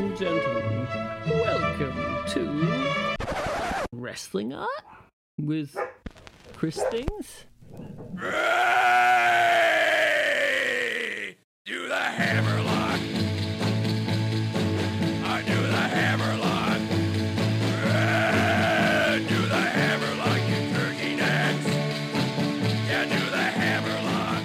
and gentlemen, welcome to Wrestling Art with Chris Things. Ray! Do the hammerlock! I do the hammerlock! Ray! Do the hammerlock, you turkey necks! Yeah, do the hammerlock!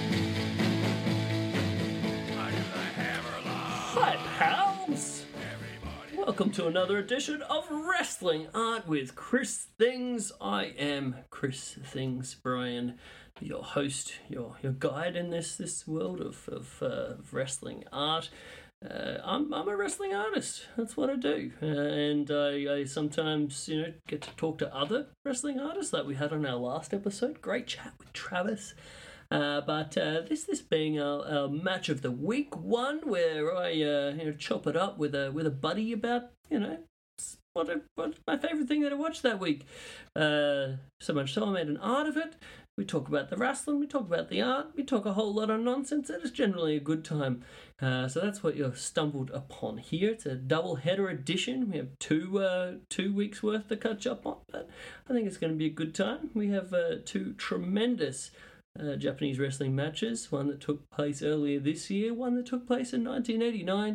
I do the hammerlock! Hi, pals! Welcome to another edition of Wrestling Art with Chris Things. I am Chris Things Brian, your host, your guide in this world of wrestling art. I'm a wrestling artist. That's what I do, and I sometimes get to talk to other wrestling artists, like we had on our last episode. Great chat with Travis. But this being our match of the week one, where I chop it up with a buddy about what my favourite thing that I watched that week. So much so I made an art of it. We talk about the wrestling, we talk about the art, we talk a whole lot of nonsense. It is generally a good time. So that's what you've stumbled upon here. It's a double header edition. We have two weeks worth to catch up on, but I think it's going to be a good time. We have two tremendous Japanese wrestling matches, one that took place earlier this year, one that took place in 1989.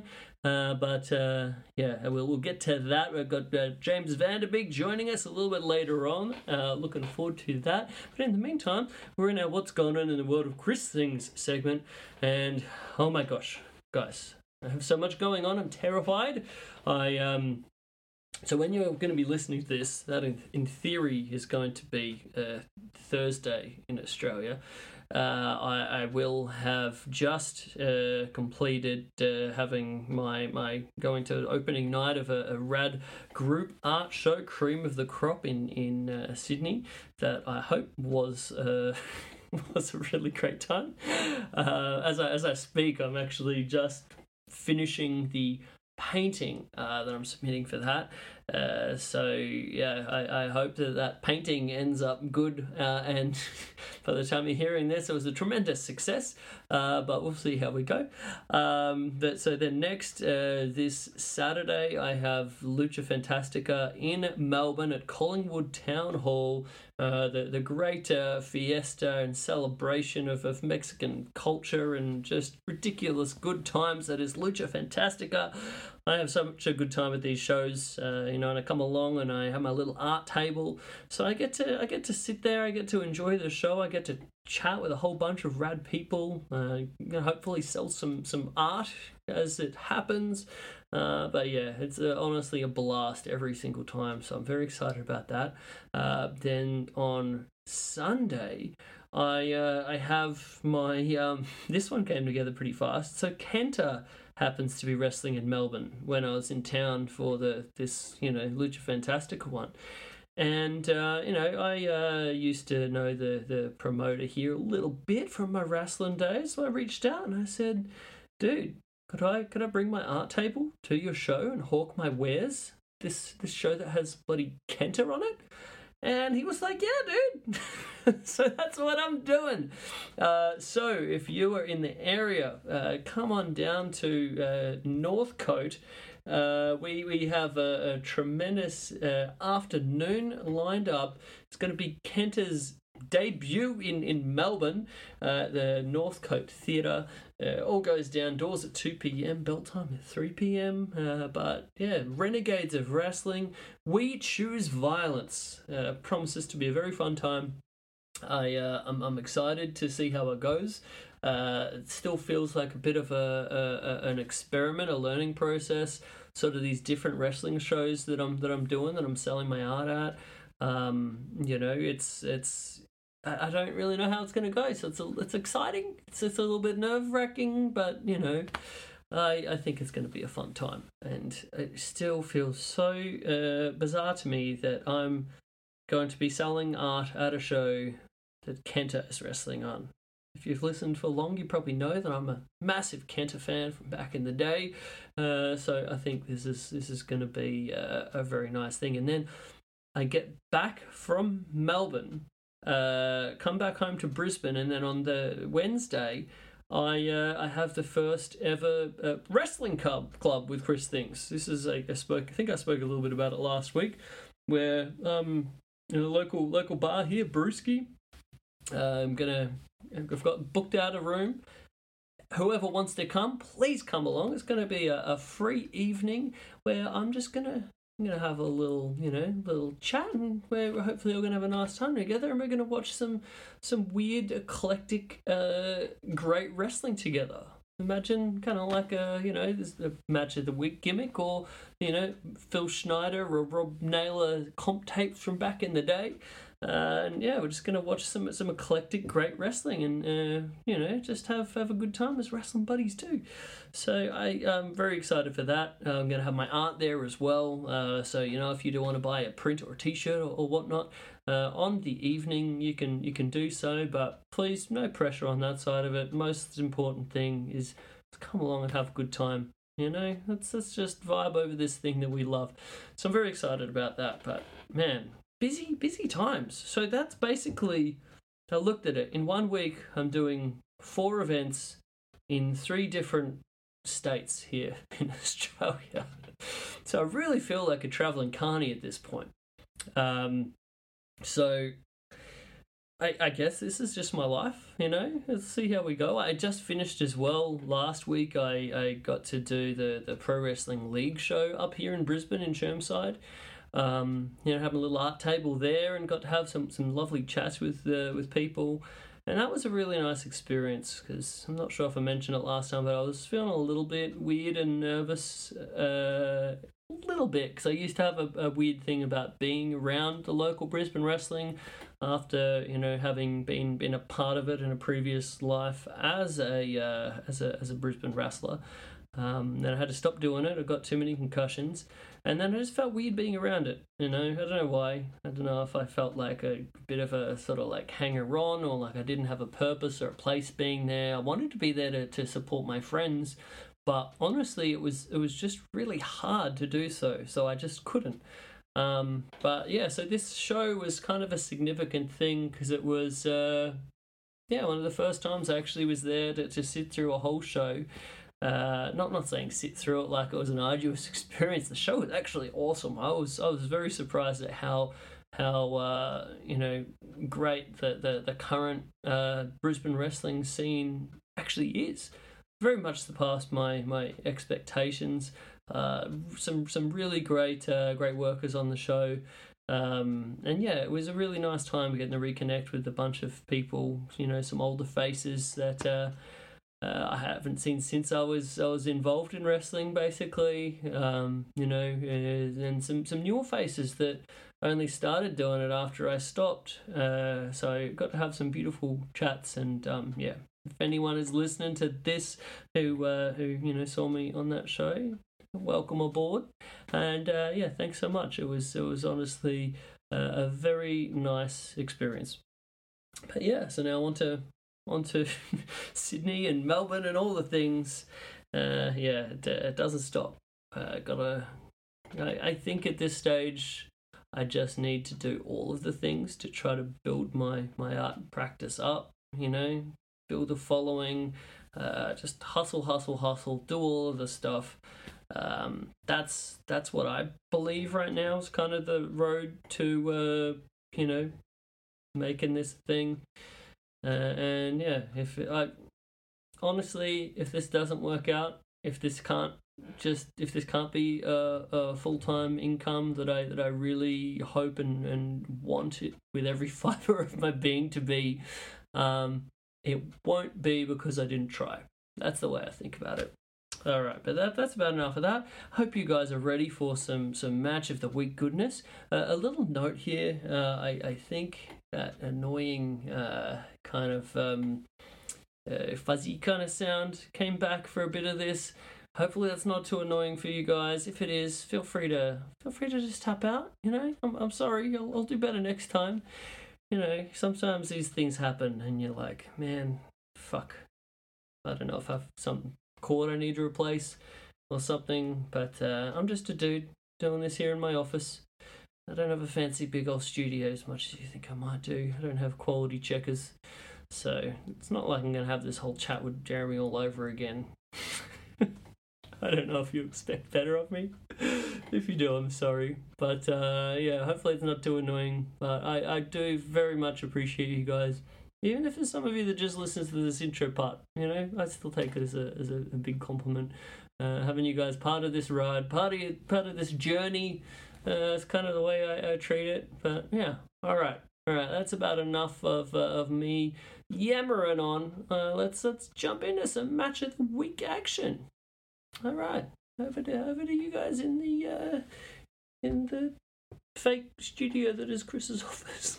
We'll get to that. We've got James Vanderbeek joining us a little bit later on. Looking forward to that. But in the meantime, we're in our What's Going On in the World of Chris Things segment, and oh my gosh, guys, I have so much going on. I'm terrified. So when you're going to be listening to this, that in theory is going to be Thursday in Australia. I will have just completed having my going to opening night of a rad group art show, Cream of the Crop in Sydney, that I hope was was a really great time. As I speak, I'm actually just finishing the painting that I'm submitting for that. I hope that painting ends up good, and by the time you're hearing this, it was a tremendous success, but we'll see how we go. So then next, this Saturday, I have Lucha Fantastica in Melbourne at Collingwood Town Hall, the great fiesta and celebration of Mexican culture and just ridiculous good times that is Lucha Fantastica. I have such a good time at these shows, and I come along and I have my little art table, so I get to sit there, I get to enjoy the show, I get to chat with a whole bunch of rad people, hopefully sell some art as it happens, it's honestly a blast every single time, so I'm very excited about that. Then on Sunday, I have my this one came together pretty fast. So Kenta happens to be wrestling in Melbourne when I was in town for this Lucha Fantastica one. And, I used to know the promoter here a little bit from my wrestling days, so I reached out and I said, dude, could I bring my art table to your show and hawk my wares? This show that has bloody Kenta on it? And he was like, yeah, dude. So that's what I'm doing. So if you are in the area, come on down to Northcote. We have a tremendous afternoon lined up. It's going to be Kenta's debut in Melbourne, the Northcote Theatre. All goes down, doors at 2 p.m, bell time at 3 p.m. Renegades of Wrestling, We Choose Violence. Promises to be a very fun time. I'm excited to see how it goes. It still feels like a bit of an experiment, a learning process. Sort of these different wrestling shows that I'm doing, that I'm selling my art at. It's I don't really know how it's going to go, so it's exciting. It's a little bit nerve-wracking, but I think it's going to be a fun time. And it still feels so bizarre to me that I'm going to be selling art at a show that Kenta is wrestling on. If you've listened for long, you probably know that I'm a massive Kenta fan from back in the day. So I think this is going to be a very nice thing. And then I get back from Melbourne, come back home to Brisbane, and then on the Wednesday, I have the first ever wrestling club with Chris Things. This is I think I spoke a little bit about it last week, where in a local bar here, Brewski. I've got booked out a room. Whoever wants to come, please come along. It's going to be a free evening where I'm gonna have a little chat, and where hopefully we're gonna have a nice time together, and we're gonna watch some weird, eclectic, great wrestling together. Imagine kind of like this match of the week gimmick, or Phil Schneider or Rob Naylor comp tapes from back in the day. And yeah, we're just gonna watch some eclectic, great wrestling, and just have a good time as wrestling buddies too. So I'm very excited for that. I'm gonna have my aunt there as well. So if you do want to buy a print or a T-shirt or whatnot on the evening, you can do so. But please, no pressure on that side of it. Most important thing is to come along and have a good time. Let's just vibe over this thing that we love. So I'm very excited about that. But man, busy times. So that's basically, I looked at it. In 1 week, I'm doing 4 events in 3 different states here in Australia. So I really feel like a traveling carny at this point. So I guess this is just my life, Let's see how we go. I just finished as well. Last week I got to do the Pro Wrestling League show up here in Brisbane in Chermside. Having a little art table there, and got to have some lovely chats with people, and that was a really nice experience. Because I'm not sure if I mentioned it last time, but I was feeling a little bit weird and nervous, a little bit, because I used to have a weird thing about being around the local Brisbane wrestling after having been a part of it in a previous life as a Brisbane wrestler. Then I had to stop doing it. I got too many concussions, and then I just felt weird being around it. I don't know why. I don't know if I felt like a bit of a sort of like hanger-on, or like I didn't have a purpose or a place being there. I wanted to be there to support my friends, but honestly, it was just really hard to do so I just couldn't. But yeah, so this show was kind of a significant thing, because it was one of the first times I actually was there to sit through a whole show. Not saying sit through it like it was an arduous experience. The show was actually awesome. I was very surprised at how great the current Brisbane wrestling scene actually is. Very much surpassed my expectations. Some really great workers on the show. And yeah, it was a really nice time getting to reconnect with a bunch of people. Some older faces that I haven't seen since I was involved in wrestling, basically. And some newer faces that only started doing it after I stopped. So I got to have some beautiful chats, and if anyone is listening to this who saw me on that show, welcome aboard. And thanks so much. It was honestly a very nice experience. But yeah, so now on to Sydney and Melbourne and all the things. It doesn't stop. I think at this stage I just need to do all of the things to try to build my art practice up, build a following, just hustle, do all of the stuff. That's what I believe right now is kind of the road to making this thing. If this doesn't work out, if this can't be a full-time income that I really hope and want it with every fiber of my being to be, it won't be because I didn't try. That's the way I think about it. Alright, but that's about enough of that. Hope you guys are ready for some match of the week goodness. A little note here, I think that annoying kind of fuzzy kind of sound came back for a bit of this. Hopefully that's not too annoying for you guys. If it is, feel free to just tap out. I'm sorry. I'll do better next time. Sometimes these things happen, and you're like, man, fuck. I don't know if I've some cord I need to replace or something, but I'm just a dude doing this here in my office. I don't have a fancy big old studio as much as you think I might do. I don't have quality checkers. So it's not like I'm going to have this whole chat with Jeremy all over again. I don't know if you expect better of me. If you do, I'm sorry. But yeah, hopefully it's not too annoying. But I do very much appreciate you guys. Even if there's some of you that just listens to this intro part, you know, I still take it as a big compliment. Having you guys part of this ride, part of this journey, it's kind of the way I treat it. But yeah, all right, that's about enough of me yammering on. Let's jump into some match of the week action. All right, over to you guys in the fake studio that is Chris's office.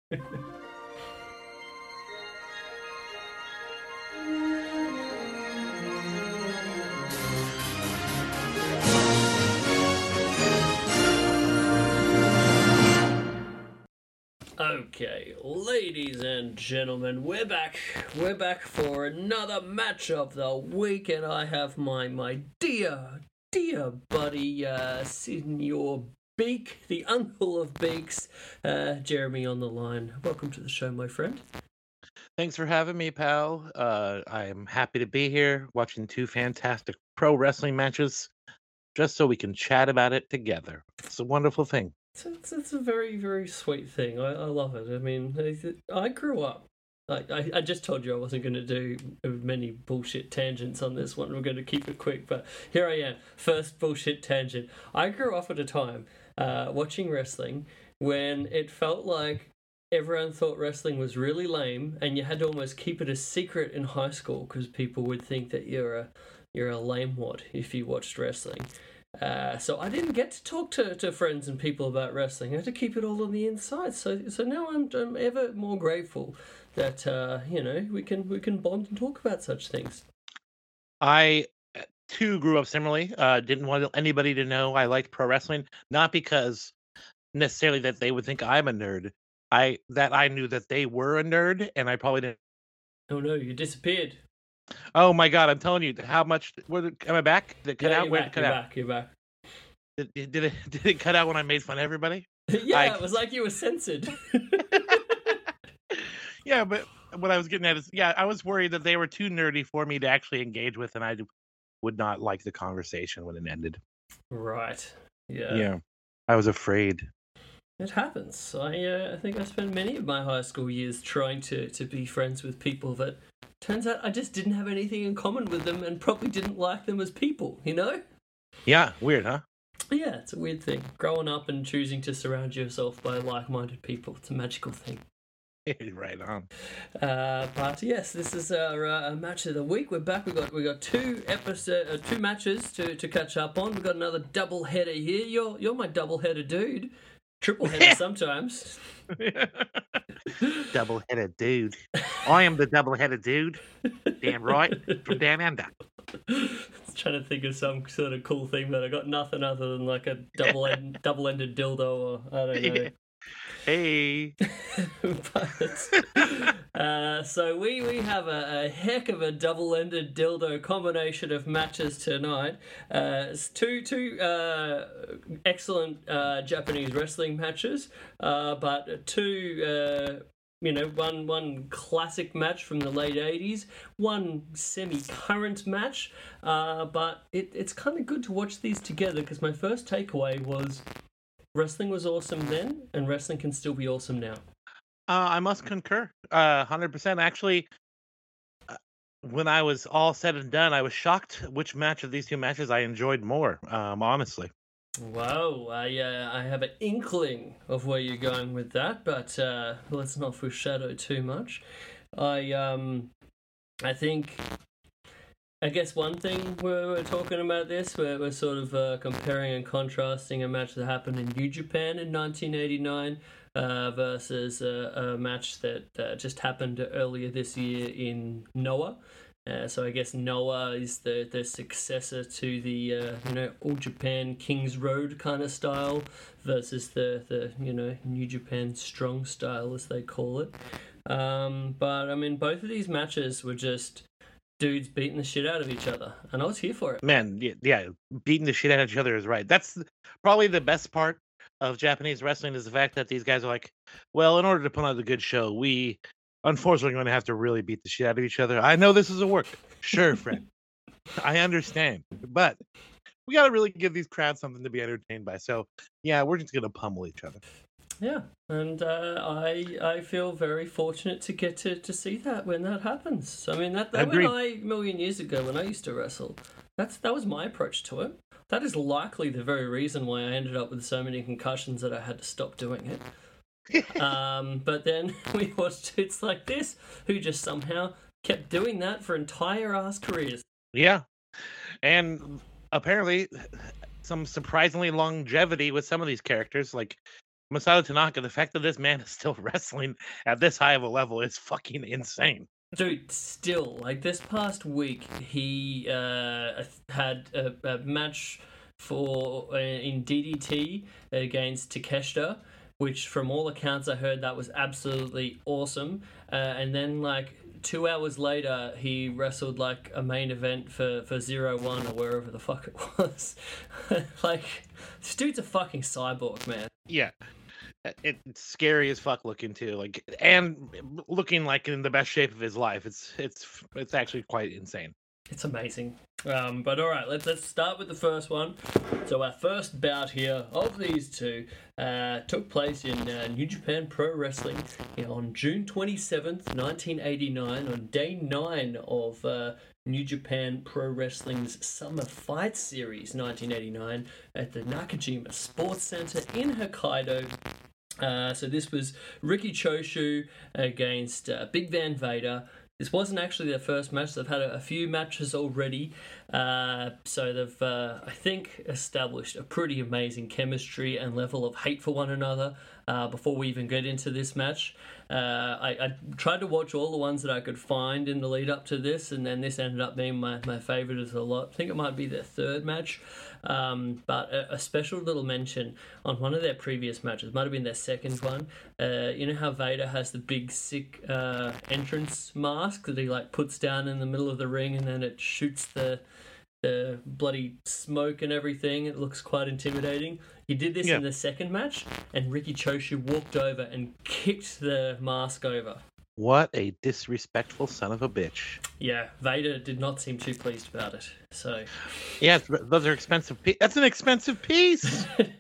Okay, ladies and gentlemen, we're back. We're back for another match of the week, and I have my dear buddy, Senor Beak, the uncle of Beaks, Jeremy on the line. Welcome to the show, my friend. Thanks for having me, pal. I'm happy to be here watching two fantastic pro wrestling matches just so we can chat about it together. It's a wonderful thing. It's a very, very sweet thing. I love it. I mean, I grew up. I just told you I wasn't going to do many bullshit tangents on this one. We're going to keep it quick, but here I am. First bullshit tangent. I grew up at a time watching wrestling when it felt like everyone thought wrestling was really lame, and you had to almost keep it a secret in high school because people would think that you're a lamewad if you watched wrestling. So I didn't get to talk to friends and people about wrestling. I had to keep it all on the inside. So now I'm ever more grateful that we can bond and talk about such things. I too grew up similarly. Didn't want anybody to know I liked pro wrestling, not because necessarily that they would think I'm a nerd. I knew that they were a nerd, and I probably didn't. Oh no, you disappeared. Oh my god, I'm telling you how much. Am I back? Did it cut out? Where did it cut out? You're back. Did it cut out when I made fun of everybody? Yeah, it was like you were censored. Yeah, but what I was getting at is, I was worried that they were too nerdy for me to actually engage with, and I would not like the conversation when it ended. Right. Yeah. Yeah. I was afraid. It happens. I think I spent many of my high school years trying to be friends with people that turns out I just didn't have anything in common with them and probably didn't like them as people, you know? Yeah, weird, huh? Yeah, it's a weird thing. Growing up and choosing to surround yourself by like-minded people, it's a magical thing. Right on. But yes, this is our match of the week. We're back. We got two matches to catch up on. We've got another double header here. You're my double header dude. Triple header sometimes. Double headed dude. I am the double headed dude. Damn right. From Down Under. I was trying to think of some sort of cool thing, but I got nothing other than like a double-ended dildo, or I don't know. Hey. So we have a heck of a double-ended dildo combination of matches tonight. It's two excellent Japanese wrestling matches, but two one classic match from the late 80s, one semi-current match, but it's kind of good to watch these together because my first takeaway was wrestling was awesome then, and wrestling can still be awesome now. I must concur, 100%. Actually, when I was all said and done, I was shocked which match of these two matches I enjoyed more, honestly. Wow, I have an inkling of where you're going with that, but let's not foreshadow too much. I guess one thing we're talking about this, we're sort of comparing and contrasting a match that happened in New Japan in 1989 versus a match that just happened earlier this year in Noah. So I guess Noah is the successor to the All Japan Kings Road kind of style versus the New Japan Strong style as they call it. But I mean, both of these matches were just dudes beating the shit out of each other, and I was here for it. Man, yeah, beating the shit out of each other is right. That's probably the best part of Japanese wrestling, is the fact that these guys are like, well, in order to put on a good show, we unfortunately going to have to really beat the shit out of each other. I know this is a work. Sure, friend. I understand. But we got to really give these crowds something to be entertained by. So, yeah, we're just going to pummel each other. Yeah, and I feel very fortunate to get to see that when that happens. I mean, that when a million years ago, when I used to wrestle, that was my approach to it. That is likely the very reason why I ended up with so many concussions that I had to stop doing it. But then we watched Dudes Like This, who just somehow kept doing that for entire ass careers. Yeah, and apparently some surprisingly longevity with some of these characters, like Masato Tanaka. The fact that this man is still wrestling at this high of a level is fucking insane. Dude, still, like this past week, he had a match in DDT against Takeshita, which from all accounts I heard that was absolutely awesome. And then like 2 hours later, he wrestled like a main event for 0-1 or wherever the fuck it was. Like, this dude's a fucking cyborg, man. Yeah. It's scary as fuck looking too, like, and looking like in the best shape of his life. It's actually quite insane. It's amazing. But all right, let's start with the first one. So our first bout here of these two took place in New Japan Pro Wrestling on June 27th, 1989, on day 9 of New Japan Pro Wrestling's Summer Fight Series 1989 at the Nakajima Sports Center in Hokkaido. So this was Riki Choshu against Big Van Vader. This wasn't actually their first match. They've had a few matches already. So they've, I think, established a pretty amazing chemistry and level of hate for one another before we even get into this match. I tried to watch all the ones that I could find in the lead up to this, and then this ended up being my favourite of the lot. I think it might be their third match. But a special little mention on one of their previous matches, might have been their second one. You know how Vader has the big sick entrance mask that he like puts down in the middle of the ring, and then it shoots the bloody smoke and everything. It looks quite intimidating. He did this in the second match, and Riki Choshu walked over and kicked the mask over. What a disrespectful son of a bitch. Yeah, Vader did not seem too pleased about it. So, yeah, those are expensive. That's an expensive piece.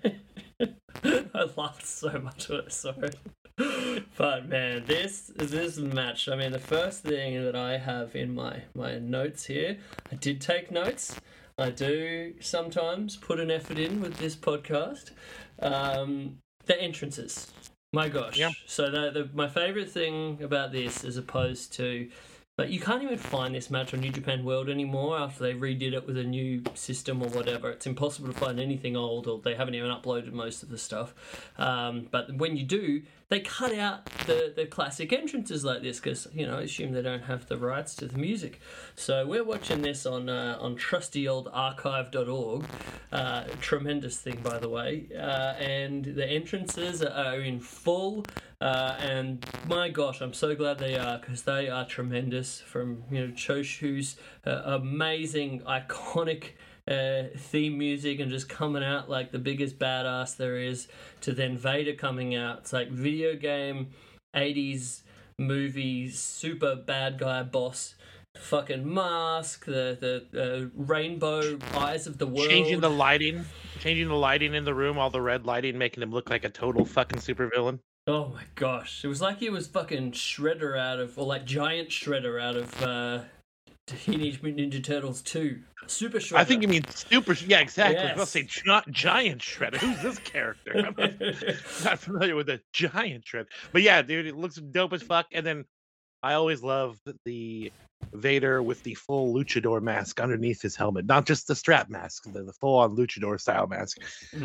I laughed so much when I saw it. But man, this match. I mean, the first thing that I have in my notes here, I did take notes. I do sometimes put an effort in with this podcast. The entrances. My gosh. Yeah. So my favourite thing about this, as opposed to... But you can't even find this match on New Japan World anymore after they redid it with a new system or whatever. It's impossible to find anything old, or they haven't even uploaded most of the stuff. But when you do, they cut out the classic entrances like this because, you know, I assume they don't have the rights to the music. So we're watching this on trusty old archive.org. Tremendous thing, by the way. And the entrances are in full. And my gosh, I'm so glad they are, because they are tremendous. From, you know, Choshu's amazing, iconic theme music and just coming out like the biggest badass there is, to then Vader coming out. It's like video game 80s movie super bad guy boss. Fucking mask, the rainbow eyes of the world. Changing the lighting in the room, all the red lighting, making him look like a total fucking supervillain. Oh my gosh. It was like he was fucking Shredder out of, or like Giant Shredder out of Teenage Mutant Ninja Turtles 2. Super Shredder. I think you mean Super... Yeah, exactly. Yes. I was going to say Giant Shredder. Who's this character? I'm not familiar with the Giant Shredder. But yeah, dude, it looks dope as fuck. And then I always love the Vader with the full luchador mask underneath his helmet, not just the strap mask, the full-on luchador style mask.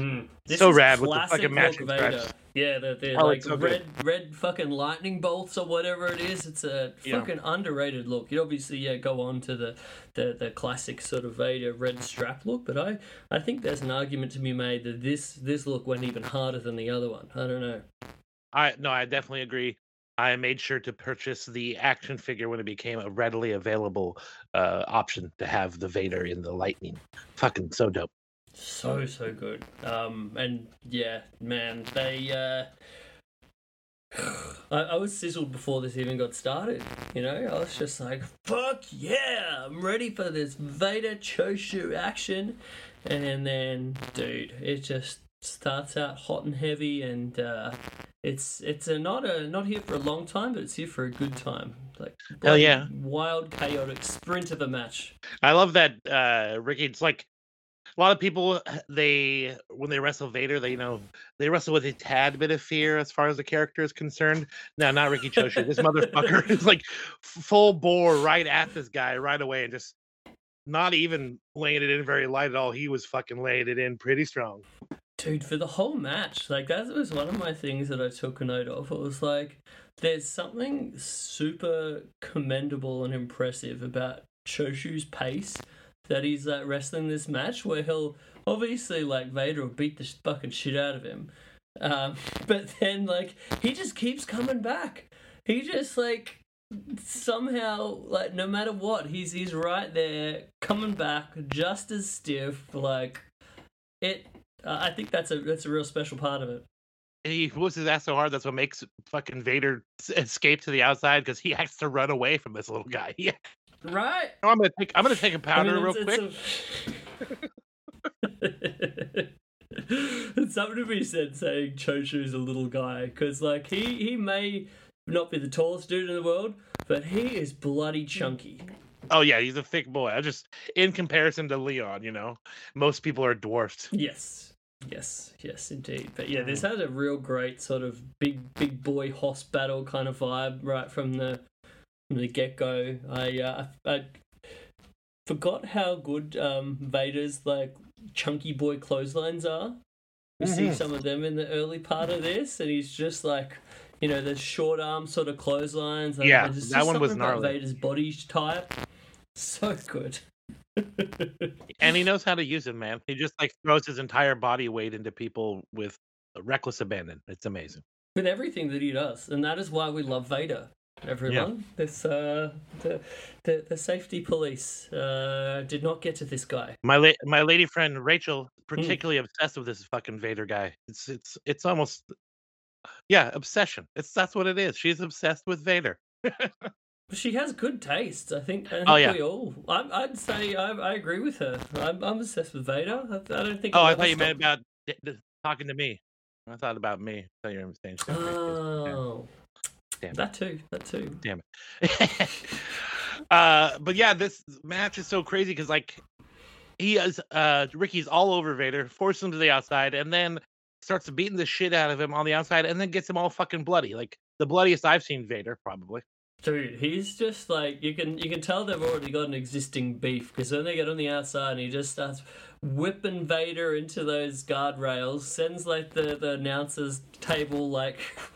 So rad with the fucking matching stripes. Yeah, the like so red fucking lightning bolts or whatever it is. It's a fucking underrated look. You obviously go on to the classic sort of Vader red strap look, but I think there's an argument to be made that this look went even harder than the other one. I don't know. I definitely agree. I made sure to purchase the action figure when it became a readily available option to have the Vader in the lightning. Fucking so dope. So good. And yeah, man, they I was sizzled before this even got started. You know, I was just like, "Fuck yeah, I'm ready for this Vader Choshu action." And then, dude, it just starts out hot and heavy, and it's not here for a long time, but it's here for a good time. Like, Hell yeah. wild, chaotic sprint of a match. I love that Ricky. It's like a lot of people, when they wrestle Vader, they wrestle with a tad bit of fear as far as the character is concerned. No, not Ricky Choshu. This motherfucker is like full bore right at this guy right away, and just not even laying it in very light at all. He was fucking laying it in pretty strong. Dude, for the whole match, like, that was one of my things that I took a note of. It was like, there's something super commendable and impressive about Choshu's pace that he's wrestling this match, where he'll obviously, like, Vader will beat the fucking shit out of him, but then, like, he just keeps coming back. He just, like, somehow, like, no matter what, he's right there coming back just as stiff. Like, it. I think that's a real special part of it. And he moves his ass so hard, that's what makes fucking Vader escape to the outside, because he has to run away from this little guy. Yeah. Right. I'm gonna take a powder real quick. It's something to be said saying Choshu's a little guy, because, like, he may not be the tallest dude in the world, but he is bloody chunky. Oh yeah, he's a thick boy. I just, in comparison to Leon, most people are dwarfed. Yes, indeed. But yeah, this has a real great sort of big boy hoss battle kind of vibe right from the get go. I forgot how good Vader's, like, chunky boy clotheslines are. We see some of them in the early part of this, and he's just like, the short arm sort of clotheslines. Yeah, that one was gnarly. Vader's body type, so good. And he knows how to use it, man. He just, like, throws his entire body weight into people with reckless abandon. It's amazing. With everything that he does, and that is why we love Vader. Everyone, this the safety police did not get to this guy. My lady friend Rachel, particularly obsessed with this fucking Vader guy. It's almost, obsession. That's what it is. She's obsessed with Vader. She has good taste. I think we all. I'd say I agree with her. I'm obsessed with Vader. I don't think. Oh, I thought you meant about talking to me. I thought about me. I thought you were saying something. Oh. Damn it. That too. Damn it. But yeah, this match is so crazy because, like, he is Ricky's all over Vader, forces him to the outside, and then starts beating the shit out of him on the outside, and then gets him all fucking bloody, like the bloodiest I've seen Vader probably. Dude, he's just like, you can tell they've already got an existing beef, because when they get on the outside and he just starts whipping Vader into those guardrails, sends, like, the announcer's table, like,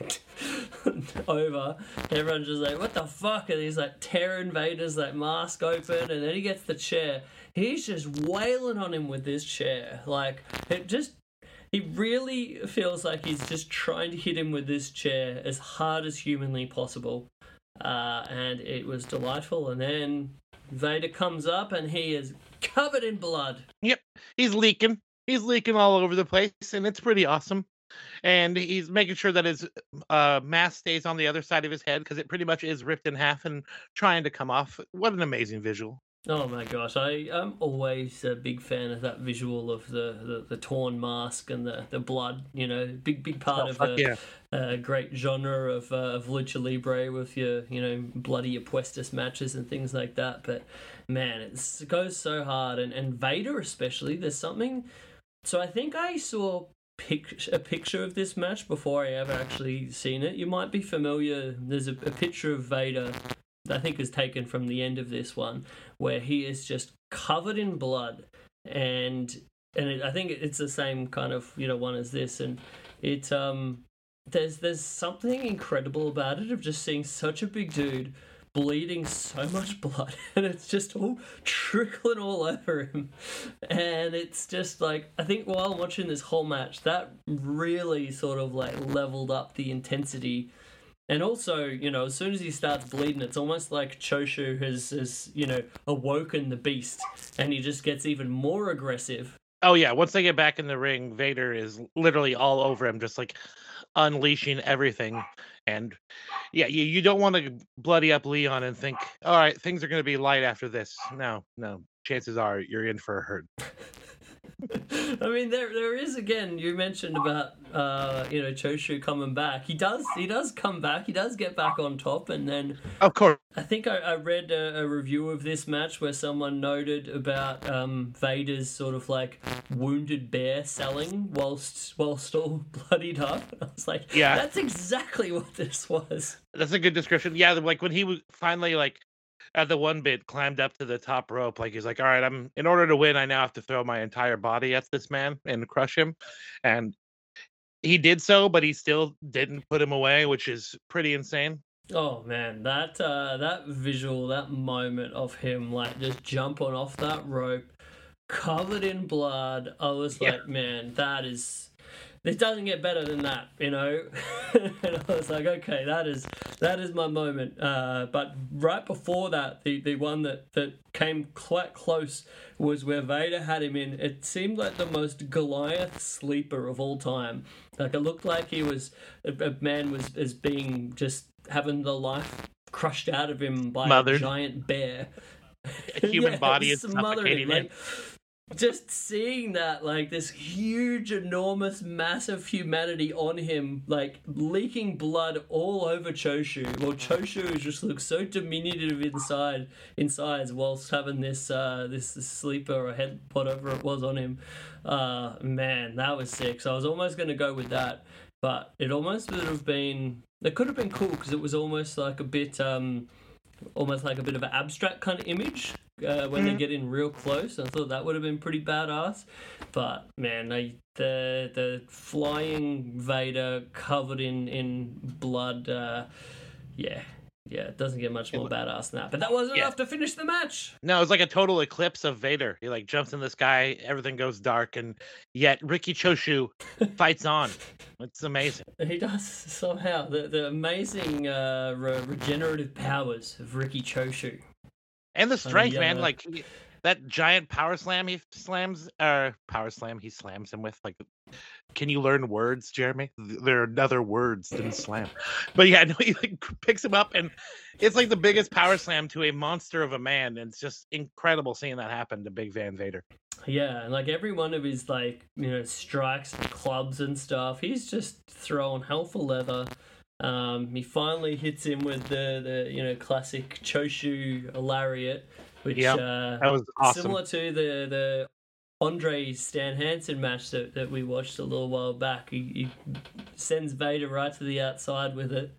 over. Everyone's just like, what the fuck? And he's, like, tearing Vader's, like, mask open, and then he gets the chair. He's just wailing on him with this chair. Like, he really feels like he's just trying to hit him with this chair as hard as humanly possible. And it was delightful. And then Vader comes up and he is covered in blood. Yep, he's leaking all over the place, and it's pretty awesome. And he's making sure that his mask stays on the other side of his head, because it pretty much is ripped in half and trying to come off. What an amazing visual. Oh my gosh, I'm always a big fan of that visual of the torn mask and the blood, big part of a great genre of lucha libre with your, bloody apuestas matches and things like that. But man, it goes so hard, and Vader especially, there's something. So I think I saw a picture of this match before I ever actually seen it. You might be familiar, there's a picture of Vader I think is taken from the end of this one, where he is just covered in blood, and I think it's the same kind of one as this, and it there's something incredible about it, of just seeing such a big dude bleeding so much blood, and it's just all trickling all over him, and it's just like, I think while watching this whole match, that really sort of like leveled up the intensity. And also, as soon as he starts bleeding, it's almost like Choshu has awoken the beast, and he just gets even more aggressive. Oh yeah, once they get back in the ring, Vader is literally all over him, just like unleashing everything. And yeah, you don't want to bloody up Leon and think, all right, things are going to be light after this. No, no. Chances are you're in for a hurt. I mean, there is, again, you mentioned about Choshu coming back. He does come back. He does get back on top, and then Of course. I think I read a review of this match where someone noted about Vader's sort of like wounded bear selling whilst all bloodied up. I was like, Yeah. that's exactly what this was. That's a good description. Yeah, like when he was finally like at the one bit climbed up to the top rope, like he's like, all right, in order to win, I now have to throw my entire body at this man and crush him. And he did so, but he still didn't put him away, which is pretty insane. Oh man, that visual, that moment of him like just jumping off that rope, covered in blood. I was like, man, this doesn't get better than that, And I was like, okay, that is my moment. But right before that, the one that came quite close was where Vader had him in. It seemed like the most Goliath sleeper of all time. Like it looked like he was a man was being just having the life crushed out of him by Mothered. a giant bear. A human body is smothering suffocating him. like, just seeing that, like this huge, enormous, massive humanity on him, like leaking blood all over Choshu. Well, Choshu just looks so diminutive in size, whilst having this sleeper or head, whatever it was, on him. Man, that was sick. So I was almost going to go with that, but it almost would have been. It could have been cool because it was almost like a bit, almost like a bit of an abstract kind of image. When they get in real close, I thought that would have been pretty badass. But man, the flying Vader covered in blood, it doesn't get much more badass than that. But that wasn't enough to finish the match. No, it's like a total eclipse of Vader. He like jumps in the sky, everything goes dark, and yet Riki Choshu fights on. It's amazing. He does somehow the amazing regenerative powers of Riki Choshu. And the strength, man, like that giant power slam he slams him with. Like, can you learn words, Jeremy? There are other words than slam. But yeah, no, he like picks him up, and it's like the biggest power slam to a monster of a man. And it's just incredible seeing that happen to Big Van Vader. Yeah, and like every one of his strikes and clubs and stuff, he's just throwing hell for leather. He finally hits him with the classic Choshu lariat, which that was awesome. Similar to the Andre Stan Hansen match that we watched a little while back. He sends Vader right to the outside with it.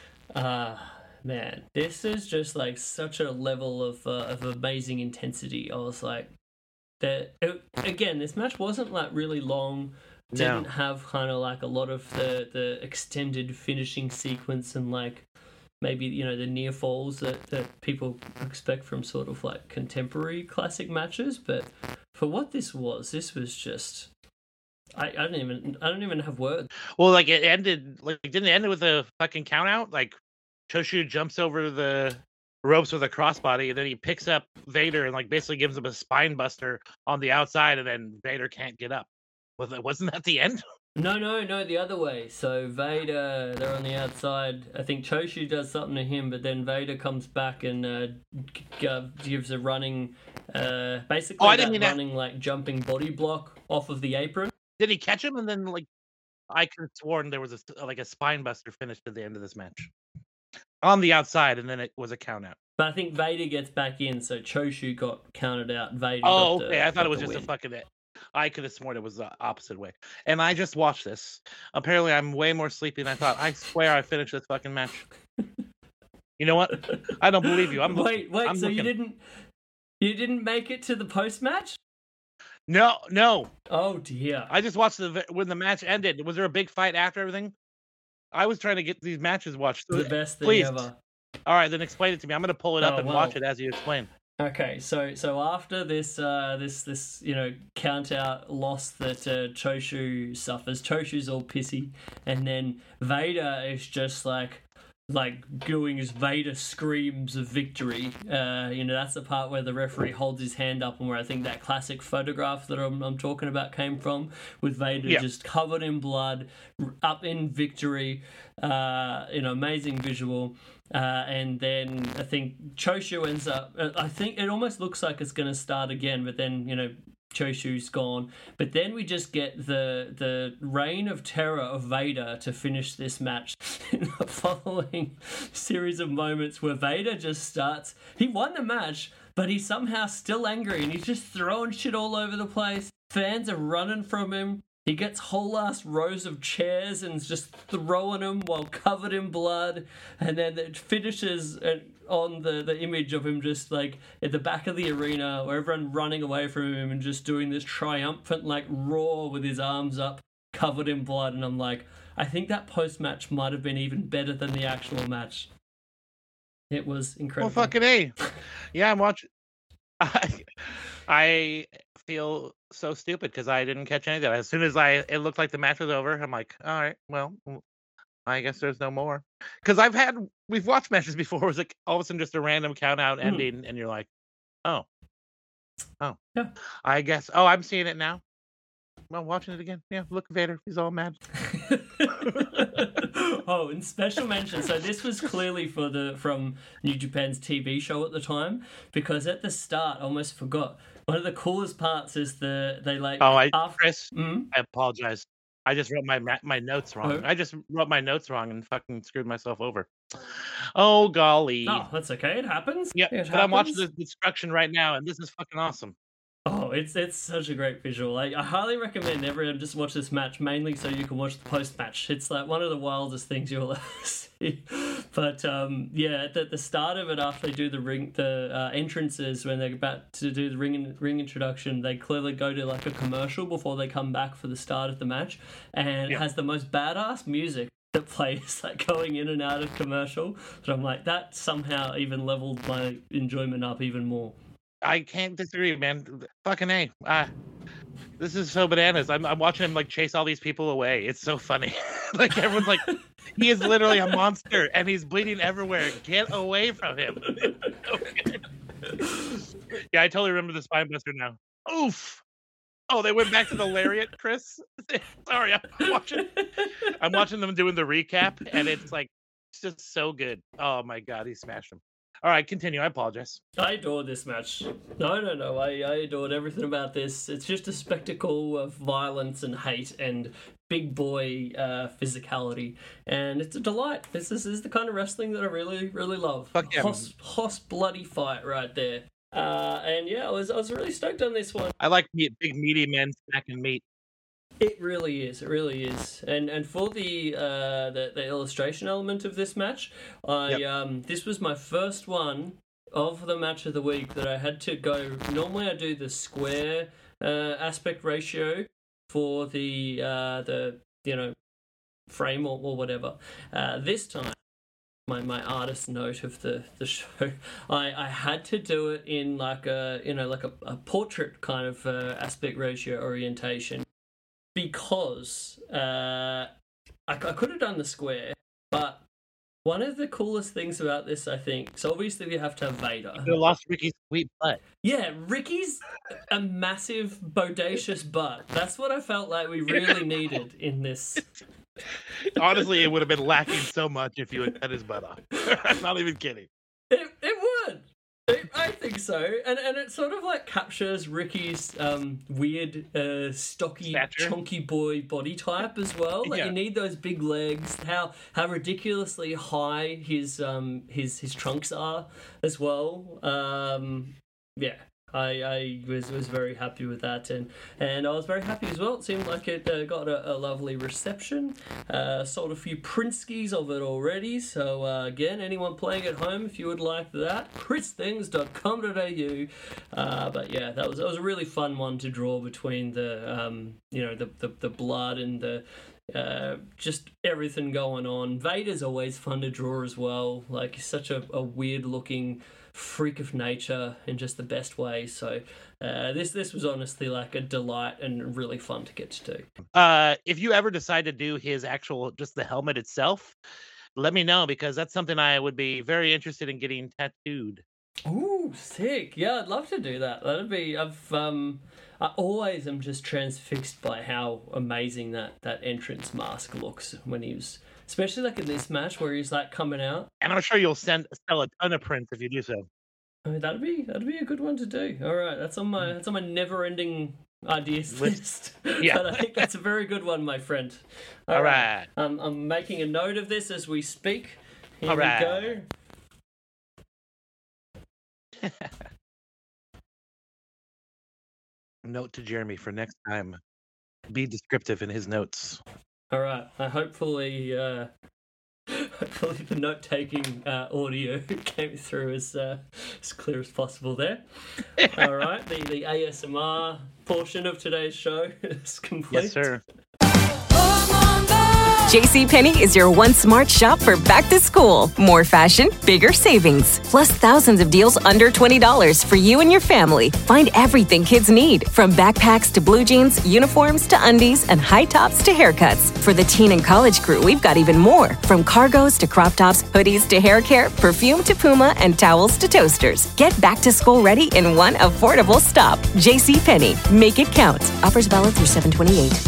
Man, this is just like such a level of amazing intensity. I was like, again, this match wasn't like really long. Didn't have kind of like a lot of the extended finishing sequence and like maybe the near falls that people expect from sort of like contemporary classic matches. But for what this was just I don't even have words. Well, like it ended didn't it end with a fucking count out? Like Choshu jumps over the ropes with a crossbody, and then he picks up Vader and like basically gives him a spine buster on the outside, and then Vader can't get up. Wasn't that the end? No, the other way. So Vader, they're on the outside. I think Choshu does something to him, but then Vader comes back and gives a running, basically running like jumping body block off of the apron. Did he catch him? And then like I could have sworn there was a spine buster finish at the end of this match on the outside, and then it was a count out. But I think Vader gets back in, so Choshu got counted out. Vader. I thought it was just a fucking. I could have sworn it was the opposite way. And I just watched this. Apparently, I'm way more sleepy than I thought. I swear I finished this fucking match. You know what? I don't believe you. Wait. So you didn't make it to the post match? No. Oh dear. I just watched when the match ended. Was there a big fight after everything? I was trying to get these matches watched. The best thing ever. All right, then explain it to me. I'm going to pull it up and watch it as you explain. Okay, so after this count out loss that Choshu suffers, Choshu's all pissy, and then Vader is just like like gooing as Vader screams of victory. That's the part where the referee holds his hand up, and where I think that classic photograph that I'm talking about came from, with Vader just covered in blood, up in victory. Amazing visual. And then I think Choshu ends up. I think it almost looks like it's going to start again, but then Choshu's gone. But then we just get the reign of terror of Vader to finish this match in the following series of moments where Vader just starts. He won the match, but he's somehow still angry and he's just throwing shit all over the place. Fans are running from him. He gets whole ass rows of chairs and is just throwing them while covered in blood. And then it finishes on the image of him just like at the back of the arena, where everyone running away from him and just doing this triumphant like roar with his arms up, covered in blood. And I'm like, I think that post-match might have been even better than the actual match. It was incredible. Well, fucking A. Yeah, I'm watching. I feel so stupid because I didn't catch any of that. As soon as it looked like the match was over, I'm like, all right, well, I guess there's no more. Because we've watched matches before. It was like all of a sudden just a random count out ending, and you're like, oh, yeah. I guess. Oh, I'm seeing it now. Well, watching it again. Yeah, look, Vader, he's all mad. Oh, and special mention. So this was clearly from New Japan's TV show at the time, because at the start, I almost forgot. One of the coolest parts is Chris, I apologize. I just wrote my notes wrong. I just wrote my notes wrong and fucking screwed myself over. Oh, golly. Oh, that's okay. It happens. Yeah, but I'm watching the destruction right now, and this is fucking awesome. Oh, it's such a great visual. I highly recommend everyone just watch this match, mainly so you can watch the post-match. It's like one of the wildest things you'll ever see. But at the start of it, after they do the entrances, when they're about to do the ring introduction, they clearly go to like a commercial before they come back for the start of the match, and it has the most badass music that plays like going in and out of commercial. So I'm like, that somehow even leveled my enjoyment up even more. I can't disagree, man. Fucking A. This is so bananas. I'm watching him like chase all these people away. It's so funny. Like everyone's like, he is literally a monster and he's bleeding everywhere. Get away from him. Yeah, I totally remember the Spinebuster now. Oof. Oh, they went back to the lariat, Chris. Sorry, I'm watching them doing the recap, and it's just so good. Oh my god, he smashed him. All right, continue. I apologize. I adored this match. No. I adored everything about this. It's just a spectacle of violence and hate and big boy physicality, and it's a delight. This is the kind of wrestling that I really, really love. Fuck yeah. Hoss bloody fight right there. And yeah, I was really stoked on this one. I like big meaty men smacking meat. It really is. And for the illustration element of this match, this was my first one of the match of the week that I had to go. Normally I do the square aspect ratio for the frame or whatever. This time, my artist note of the show, I had to do it in like a portrait kind of aspect ratio orientation. Because I could have done the square, but one of the coolest things about this, I think, so obviously we have to have Vader. You lost Ricky's sweet butt. Yeah, Ricky's a massive, bodacious butt. That's what I felt like we really needed in this. Honestly, it would have been lacking so much if you had cut his butt off. I'm not even kidding. It would. I think so, and it sort of like captures Ricky's weird, stocky, stature, chunky boy body type as well. Like you need those big legs. How ridiculously high his trunks are as well. I was very happy with that, and I was very happy as well. It seemed like it got a lovely reception. Sold a few printskis of it already, so again, anyone playing at home, if you would like that, christhings.com.au. But yeah, that was a really fun one to draw between the blood and the just everything going on. Vader's always fun to draw as well. Like, he's such a weird looking freak of nature in just the best way. So this was honestly like a delight and really fun to get to do. If you ever decide to do his actual, just the helmet itself, let me know because that's something I would be very interested in getting tattooed. Ooh, sick! Yeah, I'd love to do that. That'd be. I always am just transfixed by how amazing that entrance mask looks when he was, especially like in this match where he's like coming out. And I'm sure you'll sell a ton of prints if you do so. I mean, that'd be a good one to do. All right, that's on my never-ending ideas list. Yeah. But I think that's a very good one, my friend. All right. I'm making a note of this as we speak. Here All we right. go. Note to Jeremy for next time. Be descriptive in his notes. All right. Hopefully the note-taking audio came through as clear as possible there. All right. The ASMR portion of today's show is complete. Yes, sir. JCPenney is your one smart shop for back to school. More fashion, bigger savings. Plus thousands of deals under $20 for you and your family. Find everything kids need, from backpacks to blue jeans, uniforms to undies, and high tops to haircuts. For the teen and college crew, we've got even more. From cargos to crop tops, hoodies to hair care, perfume to Puma, and towels to toasters. Get back to school ready in one affordable stop. JCPenney. Make it count. Offers valid through 7/28.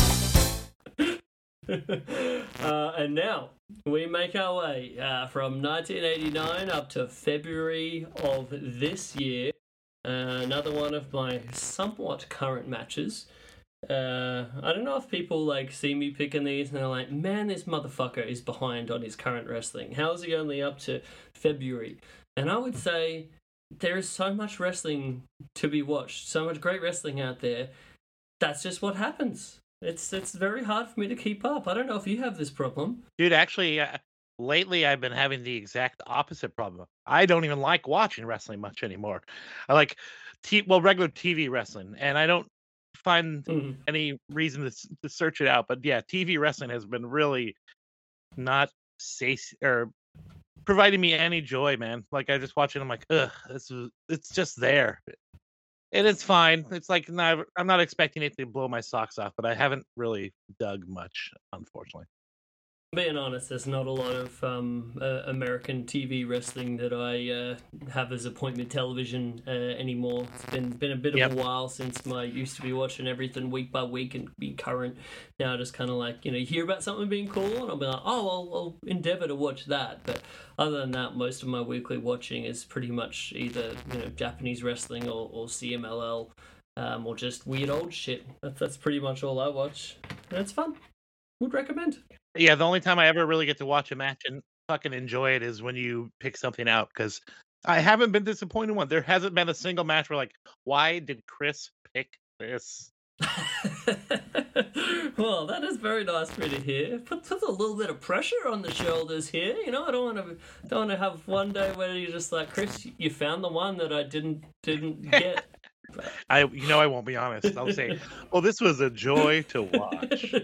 And now we make our way from 1989 up to February of this year. Another one of my somewhat current matches. I don't know if people like see me picking these and they're like, man, this motherfucker is behind on his current wrestling. How is he only up to February? And I would say there is so much wrestling to be watched, so much great wrestling out there. That's just what happens. It's very hard for me to keep up. I don't know if you have this problem. Dude, actually, lately I've been having the exact opposite problem. I don't even like watching wrestling much anymore. I like regular TV wrestling, and I don't find any reason to search it out. But yeah, TV wrestling has been really not or providing me any joy, man. Like I just watch it, I'm like, ugh, it's just there. And it's fine. It's like I'm not expecting it to blow my socks off, but I haven't really dug much, unfortunately. Being honest, there's not a lot of American TV wrestling that I have as appointment television anymore. It's been a bit of a while since I used to be watching everything week by week and be current. Now I just kind of like, you hear about something being cool and I'll be like, oh, I'll endeavour to watch that. But other than that, most of my weekly watching is pretty much either Japanese wrestling or CMLL or just weird old shit. That's pretty much all I watch. And it's fun. Would recommend. Yeah, the only time I ever really get to watch a match and fucking enjoy it is when you pick something out, because I haven't been disappointed in one. There hasn't been a single match where like, why did Chris pick this? Well, that is very nice for me to hear. Puts a little bit of pressure on the shoulders here. I don't want to have one day where you're just like, Chris, you found the one that I didn't get. I won't be honest. I'll say, well, this was a joy to watch.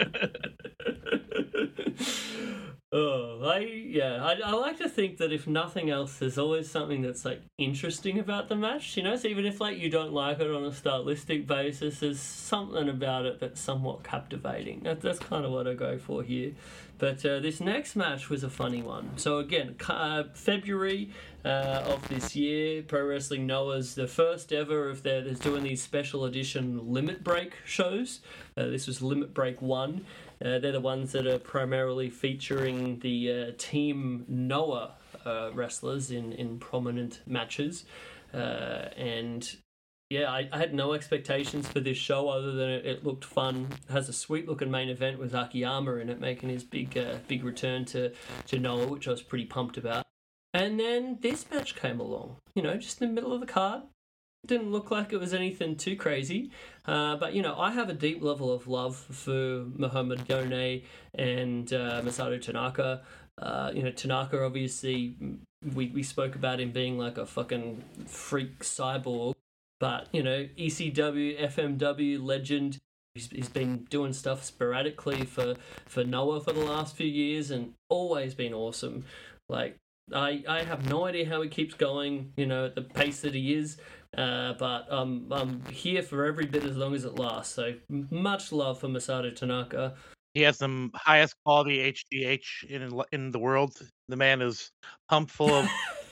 I like to think that if nothing else, there's always something that's like interesting about the match. So even if like you don't like it on a stylistic basis, there's something about it that's somewhat captivating. That's kind of what I go for here. But this next match was a funny one. So again, February of this year, Pro Wrestling Noah's the first ever of they're doing these special edition Limit Break shows. This was Limit Break 1. They're the ones that are primarily featuring the Team Noah wrestlers in prominent matches. And yeah, I had no expectations for this show other than it looked fun. It has a sweet looking main event with Akiyama in it, making his big return to Noah, which I was pretty pumped about. And then this match came along, just in the middle of the card. Didn't look like it was anything too crazy, but I have a deep level of love for Muhammad Yone and Masato Tanaka. Tanaka, obviously, we spoke about him being like a fucking freak cyborg, but ECW, FMW legend. He's been doing stuff sporadically for Noah for the last few years and always been awesome. Like I have no idea how he keeps going, at the pace that he is. But I'm here for every bit as long as it lasts. So much love for Masato Tanaka. He has some highest quality HGH in the world. The man is pumped full of.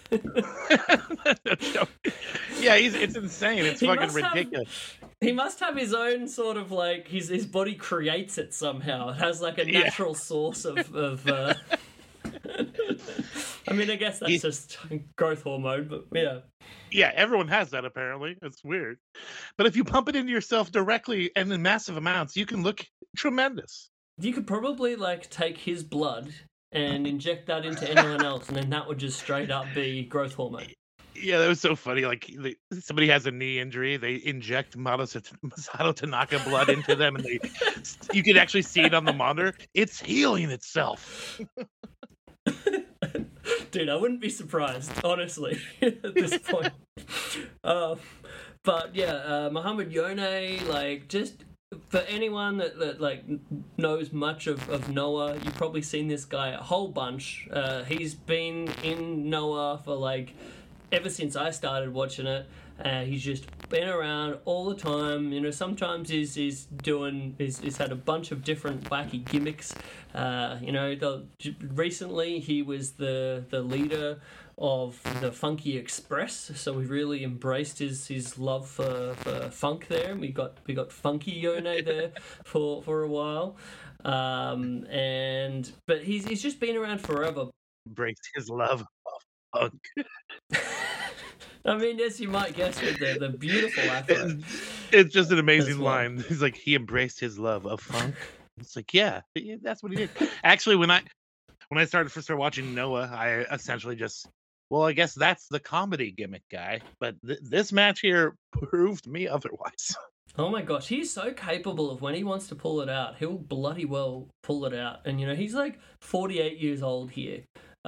Yeah, it's insane. It's fucking ridiculous. He must have his own sort of like his body creates it somehow. It has like a natural source of I mean, I guess that's just growth hormone, but yeah. Yeah, everyone has that apparently. It's weird. But if you pump it into yourself directly and in massive amounts, you can look tremendous. You could probably like take his blood and inject that into anyone else, and then that would just straight up be growth hormone. Yeah, that was so funny. Like somebody has a knee injury, they inject Masato Tanaka blood into them, and you can actually see it on the monitor. It's healing itself. Dude, I wouldn't be surprised, honestly, at this point. But yeah, Muhammad Yone, like, just for anyone that like knows much of Noah, you've probably seen this guy a whole bunch. He's been in Noah for like ever since I started watching it. He's just been around all the time. You know, sometimes he's had a bunch of different wacky gimmicks. You know, recently he was the leader of the Funky Express, so we really embraced his love for funk there, and we got Funky Yone there for a while. But he's just been around forever. Embraced his love of funk. I mean, as you might guess, with the beautiful afro. It's just an amazing line. He's like, he embraced his love of funk. It's like, yeah, that's what he did. Actually, when I started watching Noah, I essentially just, well, I guess that's the comedy gimmick guy. But this match here proved me otherwise. Oh my gosh, he's so capable of when he wants to pull it out, he'll bloody well pull it out. And you know, he's like 48 years old here.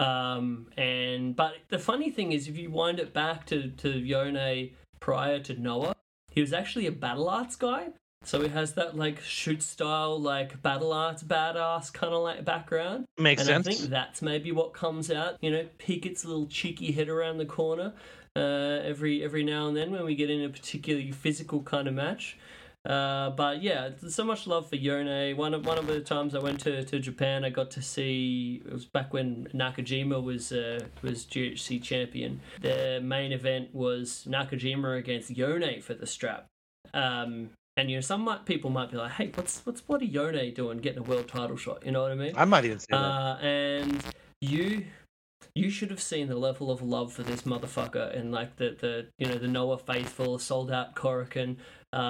But the funny thing is, if you wind it back to Yone prior to Noah, he was actually a battle arts guy. So he has that like shoot style, like battle arts badass kind of like background. Makes sense. I think that's maybe what comes out. You know, he gets a little cheeky head around the corner every now and then when we get in a particularly physical kind of match. But yeah, there's so much love for Yone. One of the times I went to Japan, I got to see, it was back when Nakajima was GHC champion. The main event was Nakajima against Yone for the strap. And you know, some people might be like, "Hey, what's bloody Yone doing getting a world title shot?" You know what I mean? I might even say that. And you should have seen the level of love for this motherfucker, and like the Noah faithful sold out Korakuen.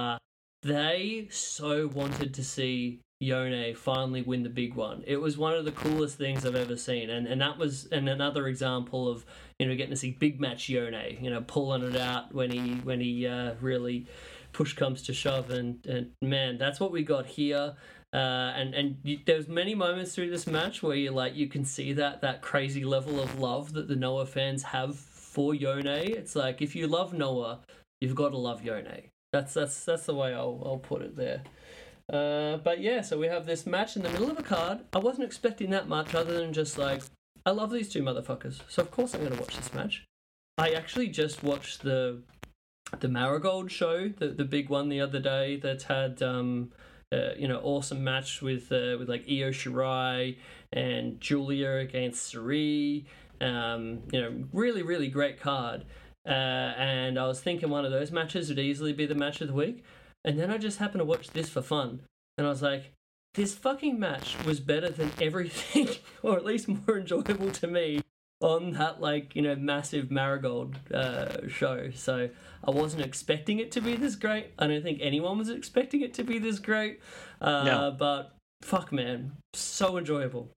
They so wanted to see Yone finally win the big one. It was one of the coolest things I've ever seen, and that was another example of, you know, getting to see big match Yone, you know, pulling it out when he really push comes to shove, and man, that's what we got here. There's many moments through this match where you can see that crazy level of love that the Noah fans have for Yone. It's like, if you love Noah, you've got to love Yone. That's the way I'll put it there. But yeah, so we have this match in the middle of a card. I wasn't expecting that much, other than just like, I love these two motherfuckers, so of course I'm going to watch this match. I actually just watched the Marigold show, the big one the other day that had awesome match with like Io Shirai and Julia against Sari. Really, really great card. And I was thinking one of those matches would easily be the match of the week. And then I just happened to watch this for fun. And I was like, this fucking match was better than everything, or at least more enjoyable to me, on that, like, you know, massive Marigold show. So I wasn't expecting it to be this great. I don't think anyone was expecting it to be this great. No. But fuck, man, so enjoyable.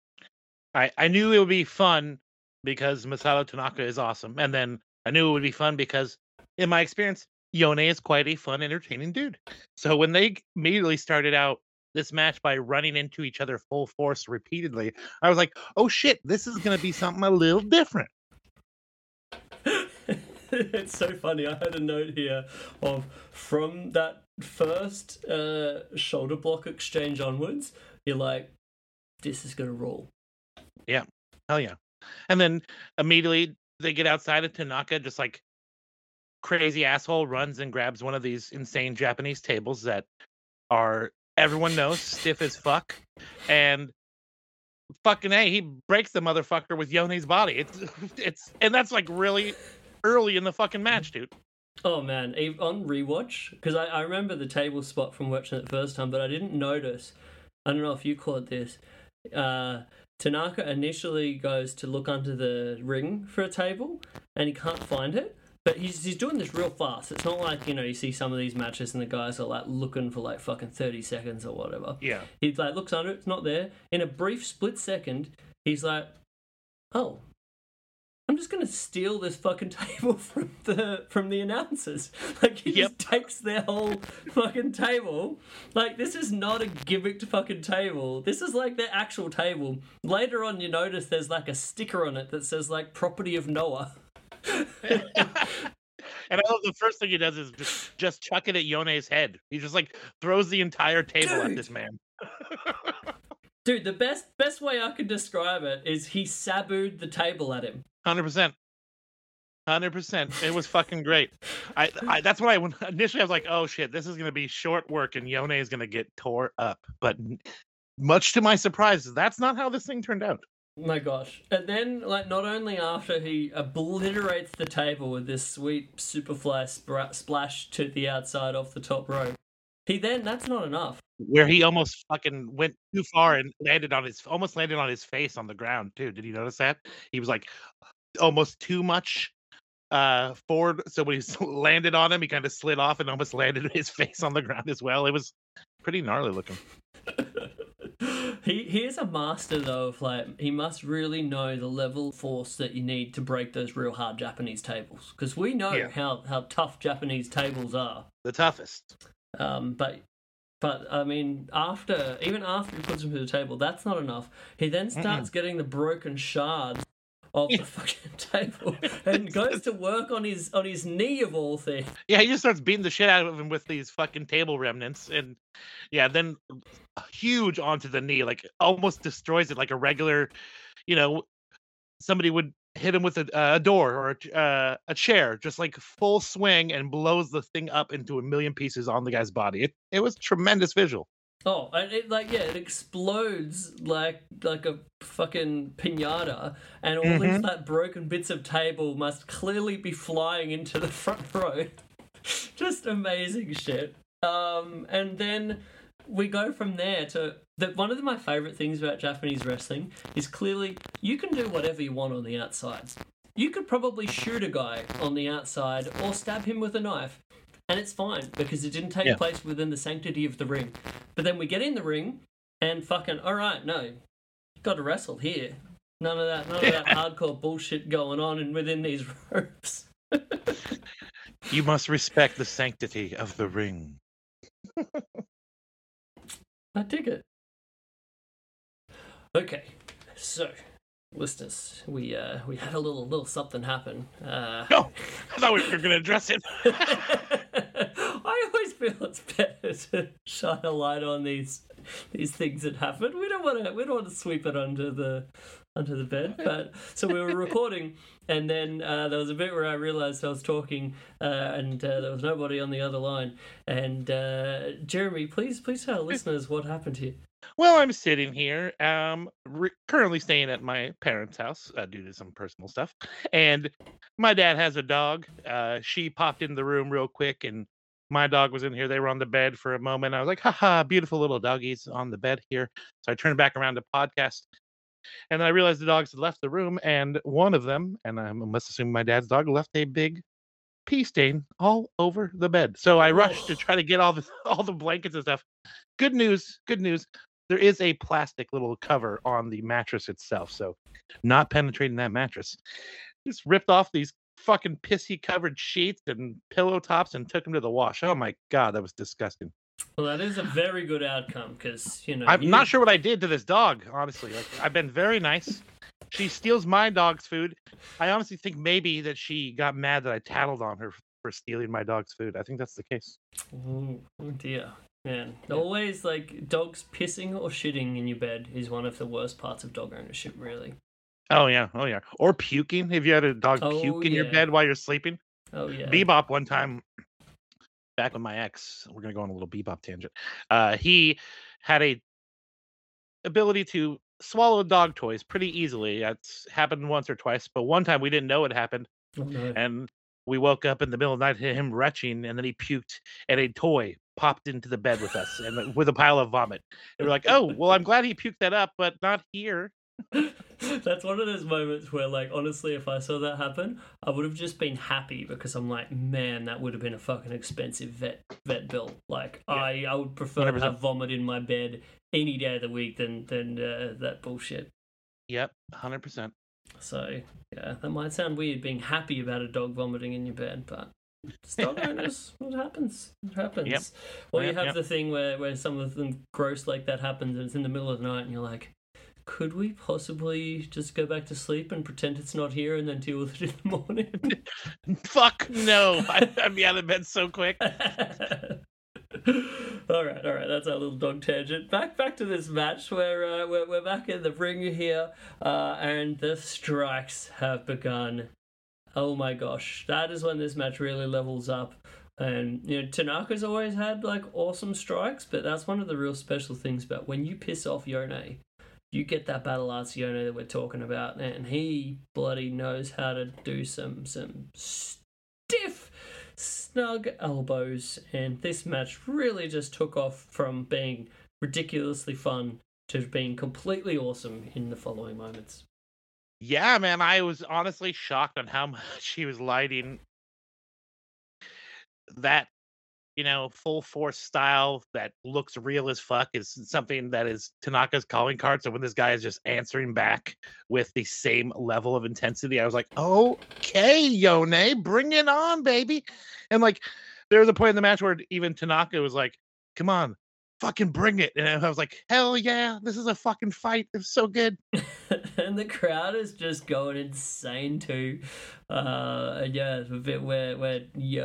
I knew it would be fun because Masato Tanaka is awesome. And then I knew it would be fun because, in my experience, Yone is quite a fun, entertaining dude. So when they immediately started out this match by running into each other full force repeatedly, I was like, oh shit, this is going to be something a little different. It's so funny. I had a note here of, from that first shoulder block exchange onwards, you're like, this is going to roll. Yeah. Hell yeah. And then immediately they get outside of Tanaka, just like crazy asshole runs and grabs one of these insane Japanese tables that are everyone knows, stiff as fuck, and fucking A, he breaks the motherfucker with Yone's body. It's and that's like really early in the fucking match, dude. Oh man, on rewatch, because I remember the table spot from watching it the first time, but I didn't notice. I don't know if you caught this. Tanaka initially goes to look under the ring for a table, and he can't find it. But he's doing this real fast. It's not like, you see some of these matches and the guys are like looking for like fucking 30 seconds or whatever. Yeah. He like looks under it, it's not there. In a brief split second, he's like, "Oh, I'm just gonna steal this fucking table from the announcers." Like he just takes their whole fucking table. Like this is not a gimmicked fucking table. This is like their actual table. Later on, you notice there's like a sticker on it that says like "Property of Noah." And I love the first thing he does is just chuck it at Yone's head. He just like throws the entire table at this man. Dude, the best way I could describe it is he Sabu'd the table at him. 100%. It was fucking great. I that's what initially I was like, oh shit, this is gonna be short work and Yone is gonna get tore up. But much to my surprise, that's not how this thing turned out. My gosh. And then, like, not only after he obliterates the table with this sweet Superfly splash to the outside off the top rope, that's not enough. Where he almost fucking went too far and almost landed on his face on the ground, too. Did you notice that? He was, like, almost too much forward. So when he landed on him, he kind of slid off and almost landed his face on the ground as well. It was pretty gnarly looking. He is a master, though, of like, he must really know the level of force that you need to break those real hard Japanese tables. Because we know how tough Japanese tables are. The toughest. But I mean, even after he puts him through the table, that's not enough. He then starts getting the broken shards of the fucking table and goes to work on his knee of all things. Yeah, he just starts beating the shit out of him with these fucking table remnants, and then huge onto the knee, like almost destroys it like a regular, somebody would hit him with a door or a chair, just like full swing, and blows the thing up into a million pieces on the guy's body. It was tremendous visual. Oh, and it explodes like a fucking piñata, and all these like broken bits of table must clearly be flying into the front row. Just amazing shit. And then we go from there to one of my favorite things about Japanese wrestling is clearly you can do whatever you want on the outside. You could probably shoot a guy on the outside or stab him with a knife. And it's fine, because it didn't take place within the sanctity of the ring. But then we get in the ring, and fucking, alright, no, you got to wrestle here. None of that hardcore bullshit going on and within these ropes. You must respect the sanctity of the ring. I dig it. Okay, so listeners, we had a little something happen. No, I thought we were going to address it. I always feel it's better to shine a light on these things that happen. We don't want to sweep it under the bed. But so we were recording, and then there was a bit where I realized I was talking, and there was nobody on the other line. And Jeremy, please tell our listeners what happened here. Well, I'm sitting here, currently staying at my parents' house due to some personal stuff. And my dad has a dog. She popped in the room real quick, and my dog was in here. They were on the bed for a moment. I was like, haha, beautiful little doggies on the bed here. So I turned back around to podcast. And I realized the dogs had left the room, and one of them, and I must assume my dad's dog, left a big pee stain all over the bed. So I rushed to try to get all the blankets and stuff. Good news. There is a plastic little cover on the mattress itself, so not penetrating that mattress. Just ripped off these fucking pissy covered sheets and pillow tops and took them to the wash. Oh my god, that was disgusting. Well, that is a very good outcome, because I'm not sure what I did to this dog, honestly. Like, I've been very nice. She steals my dog's food. I honestly think maybe that she got mad that I tattled on her for stealing my dog's food. I think that's the case. Oh dear. Man, always, like, dogs pissing or shitting in your bed is one of the worst parts of dog ownership, really. Oh, yeah. Or puking. Have you had a dog puke in your bed while you're sleeping? Oh, yeah. Bebop one time, back with my ex. We're gonna go on a little bebop tangent. He had a ability to swallow dog toys pretty easily. That's happened once or twice, but one time we didn't know it happened, Oh no. and we woke up in the middle of the night to him retching, and then he puked, and a toy popped into the bed with us, and with a pile of vomit. And we're like, "Oh, well, I'm glad he puked that up, but not here." That's one of those moments where, like, honestly, if I saw that happen, I would have just been happy because I'm like, man, that would have been a fucking expensive vet bill. Like, Yeah. I would prefer to 100%. have vomit in my bed any day of the week than that bullshit. Yep, 100%. So yeah, that might sound weird being happy about a dog vomiting in your bed, but it's dog owners. What happens? It happens. Yep. Or you Yep, have yep. the thing where some of them gross like that happens and it's in the middle of the night and you're like, could we possibly just go back to sleep and pretend it's not here and then deal with it in the morning? Fuck no! I'd be out of bed so quick. all right. That's our little dog tangent. Back to this match where we're back in the ring here, and the strikes have begun. Oh my gosh, that is when this match really levels up. And you know, Tanaka's always had like awesome strikes, but that's one of the real special things about when you piss off Yone. You get that battle arts Yone that we're talking about, and he bloody knows how to do some stiff, snug elbows. And this match really just took off from being ridiculously fun to being completely awesome in the following moments. Yeah, man, I was honestly shocked on how much he was lighting that, full force style that looks real as fuck is something that is Tanaka's calling card. So when this guy is just answering back with the same level of intensity, I was like, okay, Yone, bring it on, baby. And like, there was a point in the match where even Tanaka was like, come on, fucking bring it. And I was like, hell yeah, this is a fucking fight. It's so good. And the crowd is just going insane too. And yeah, the bit where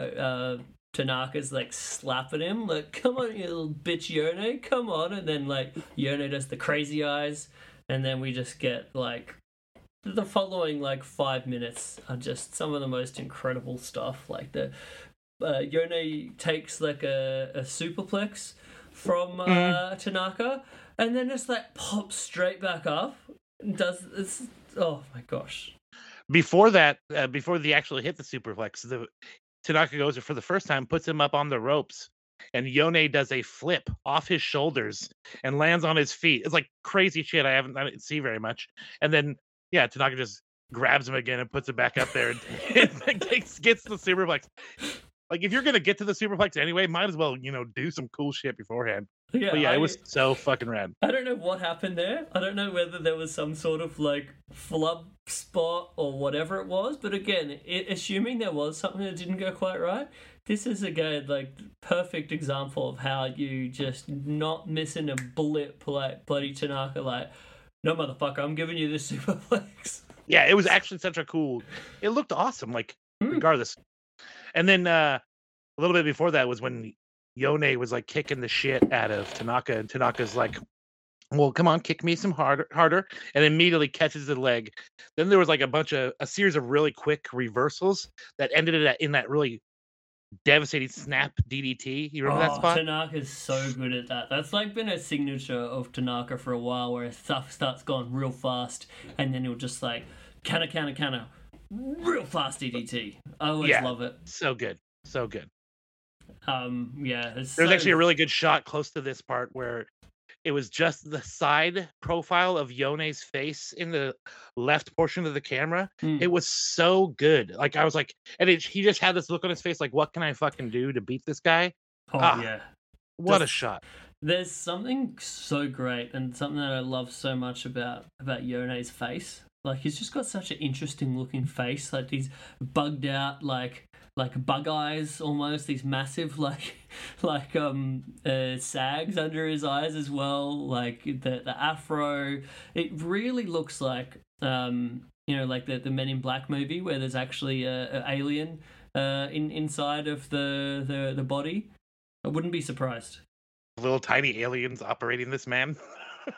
Tanaka's like slapping him, like, come on, you little bitch, Yone, come on. And then like Yone does the crazy eyes, and then we just get like the following like 5 minutes are just some of the most incredible stuff. Like the Yone takes like a superplex from Tanaka, and then just like pops straight back up and does this. Oh my gosh. Before that, before they actually hit the superplex, Tanaka goes for the first time, puts him up on the ropes, and Yone does a flip off his shoulders and lands on his feet. It's like crazy shit I didn't see very much. And then, yeah, Tanaka just grabs him again and puts it back up there and gets the superplex. Like, if you're going to get to the superplex anyway, might as well, do some cool shit beforehand. Yeah, But yeah, it was so fucking rad. I don't know what happened there. I don't know whether there was some sort of like flub spot or whatever it was. But again, assuming there was something that didn't go quite right, this is again like perfect example of how you just not missing a blip like bloody Tanaka. Like, no motherfucker, I'm giving you this superplex. Yeah, it was actually such a cool. It looked awesome. Like, regardless. And then a little bit before that was when Yone was like kicking the shit out of Tanaka, and Tanaka's like, well, come on, kick me some harder, and immediately catches the leg. Then there was like a series of really quick reversals that ended in that really devastating snap DDT. You remember that spot? Tanaka's so good at that. That's like been a signature of Tanaka for a while, where stuff starts going real fast, and then he'll just like counter, real fast DDT. I always love it. So good. Yeah. There's actually a really good shot close to this part where it was just the side profile of Yone's face in the left portion of the camera. It was so good. Like, I was like, and he just had this look on his face like, what can I fucking do to beat this guy? Yeah. What a shot. There's something so great and something that I love so much about Yone's face. Like, he's just got such an interesting looking face. Like, these bugged out, like bug eyes almost. These massive, sags under his eyes as well. Like, the afro. It really looks like, like the Men in Black movie where there's actually an alien inside of the body. I wouldn't be surprised. Little tiny aliens operating this man.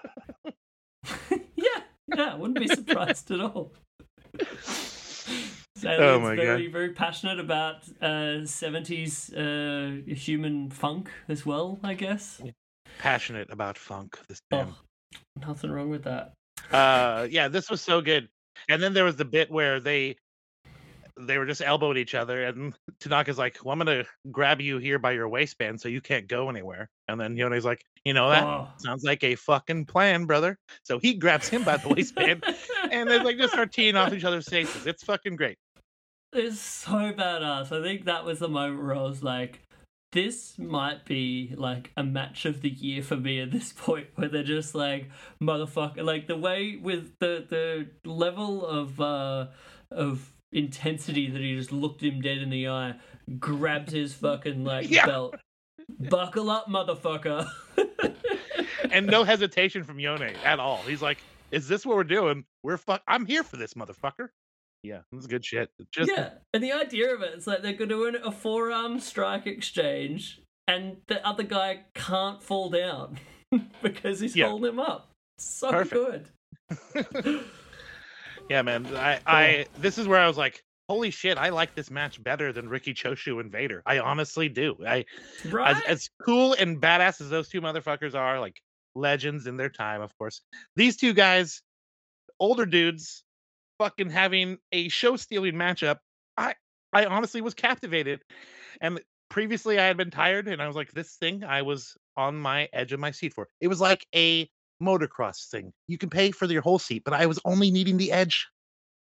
Yeah, I wouldn't be surprised at all. Oh my very, very passionate about 70s human funk as well, I guess. Passionate about funk, this man. Nothing wrong with that. Yeah, this was so good. And then there was the bit where they were just elbowing each other, and Tanaka's like, "Well, I'm gonna grab you here by your waistband so you can't go anywhere." And then Yone's like, "You know that sounds like a fucking plan, brother." So he grabs him by the waistband, and they like just start teeing off each other's faces. It's fucking great. It's so badass. I think that was the moment where I was like, this might be like a match of the year for me at this point, where they're just like, motherfucker, like the way with the level of intensity that he just looked him dead in the eye, grabbed his fucking like belt, buckle up, motherfucker. And no hesitation from Yone at all. He's like, "Is this what we're doing? I'm here for this, motherfucker." Yeah, that's good shit. And the idea of it's like they're doing a forearm strike exchange, and the other guy can't fall down because he's holding him up. So perfect. Good. Yeah, man. I this is where I was like, holy shit, I like this match better than Riki Choshu and Vader. I honestly do. As cool and badass as those two motherfuckers are, like legends in their time, of course. These two guys, older dudes, fucking having a show-stealing matchup. I honestly was captivated. And previously I had been tired, and I was like, this thing I was on my edge of my seat for. It was like a motocross thing. You can pay for your whole seat, but I was only needing the edge.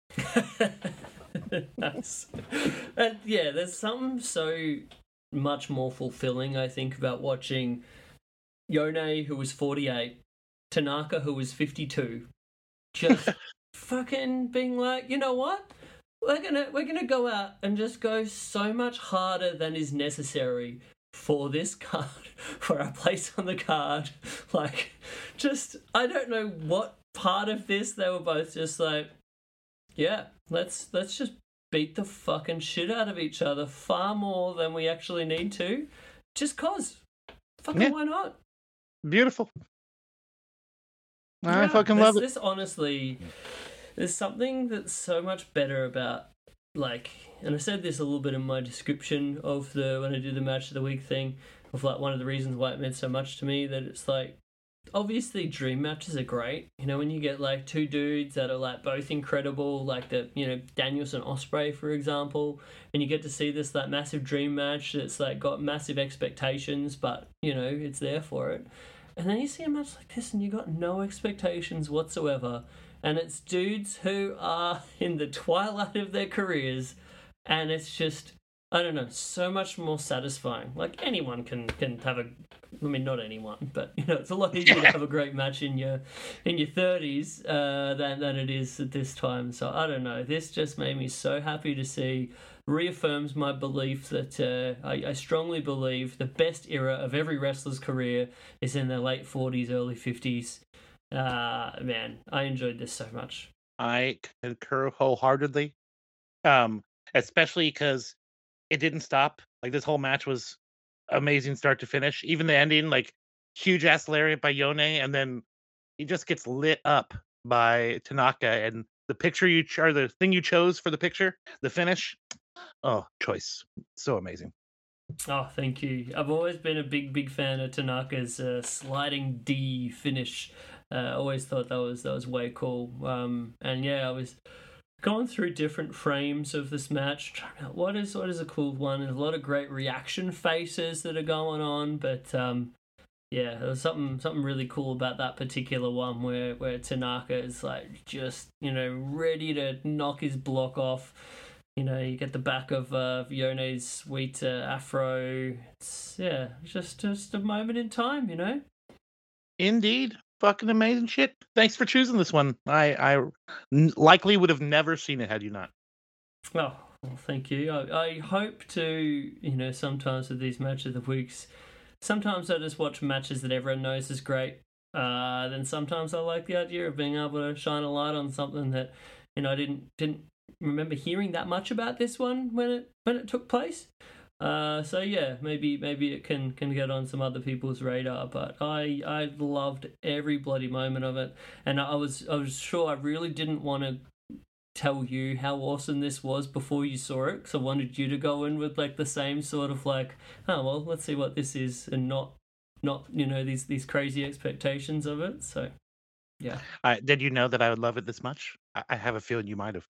Nice. And yeah, there's something so much more fulfilling, I think, about watching Yone, who was 48, Tanaka, who was 52, just fucking being like, you know what? We're gonna go out and just go so much harder than is necessary for this card, for our place on the card. Like, just, I don't know what part of this they were both just like, yeah, let's just beat the fucking shit out of each other far more than we actually need to, just cause. Fucking why not? Beautiful. I fucking love it. This honestly, there's something that's so much better about, like, and I said this a little bit in my description of when I did the match of the week thing, of like one of the reasons why it meant so much to me, that it's like, obviously dream matches are great, you know, when you get like two dudes that are like both incredible, like the, you know, Danielson Ospreay, for example, and you get to see this like massive dream match that's like got massive expectations, but you know, it's there for it. And then you see a match like this and you got no expectations whatsoever, and it's dudes who are in the twilight of their careers, and it's just, I don't know, so much more satisfying. Like, anyone can have not anyone, but you know, it's a lot easier to have a great match in your 30s than it is at this time. So I don't know. This just made me so happy to see. Reaffirms my belief that I strongly believe the best era of every wrestler's career is in their late 40s, early 50s. Man, I enjoyed this so much. I concur wholeheartedly, especially because it didn't stop. Like, this whole match was amazing start to finish. Even the ending, like, huge ass lariat by Yone, and then he just gets lit up by Tanaka. And the picture or the thing you chose for the picture, the finish, choice, so amazing. Oh, thank you. I've always been a big fan of Tanaka's sliding D finish. Always thought that was way cool. And yeah, I was going through different frames of this match, trying to, what is a cool one. There's a lot of great reaction faces that are going on, but yeah, there was something really cool about that particular one where Tanaka is like just, you know, ready to knock his block off. You know, you get the back of Yone's sweet afro. It's just a moment in time, you know. Indeed. Fucking amazing shit. Thanks for choosing this one. I likely would have never seen it had you not. Well, thank you. I hope to, you know, sometimes with these matches of the weeks, sometimes I just watch matches that everyone knows is great. Then sometimes I like the idea of being able to shine a light on something that, you know, I didn't remember hearing that much about this one when it took place. So yeah, maybe it can get on some other people's radar, but I loved every bloody moment of it, and I was sure I really didn't want to tell you how awesome this was before you saw it, because I wanted you to go in with like the same sort of like, oh well, let's see what this is, and not these crazy expectations of it. So yeah. Did you know that I would love it this much? I have a feeling you might have.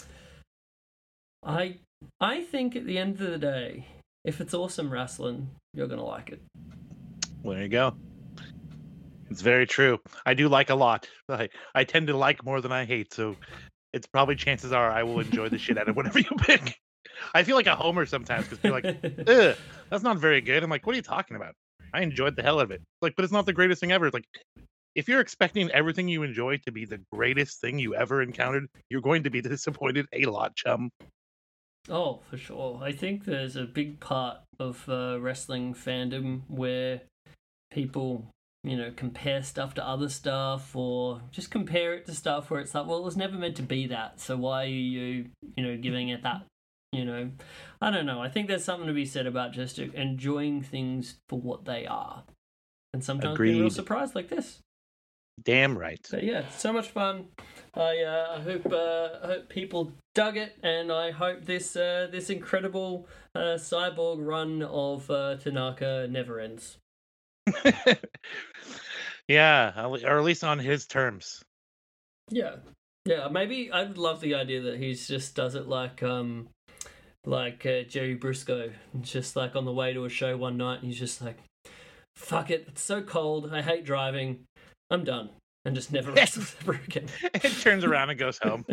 I think at the end of the day, if it's awesome wrestling, you're gonna like it. Well, there you go. It's very true. I do like a lot. I tend to like more than I hate, so it's probably chances are I will enjoy the shit out of whatever you pick. I feel like a homer sometimes because people are like, ugh, that's not very good. I'm like, what are you talking about? I enjoyed the hell out of it. Like, but it's not the greatest thing ever. It's like, if you're expecting everything you enjoy to be the greatest thing you ever encountered, you're going to be disappointed a lot, chum. Oh, for sure. I think there's a big part of wrestling fandom where people, compare stuff to other stuff, or just compare it to stuff where it's like, well, it was never meant to be that, so why are you, giving it that? I don't know. I think there's something to be said about just enjoying things for what they are. And sometimes being real surprised like this. Damn right. But yeah, so much fun. I hope people dug it, and I hope this incredible cyborg run of Tanaka never ends. Yeah, or at least on his terms. Yeah, maybe I'd love the idea that he just does it like Jerry Briscoe, just like on the way to a show one night, and he's just like, fuck it, it's so cold, I hate driving, I'm done, and just never wrestles ever again. It turns around and goes home.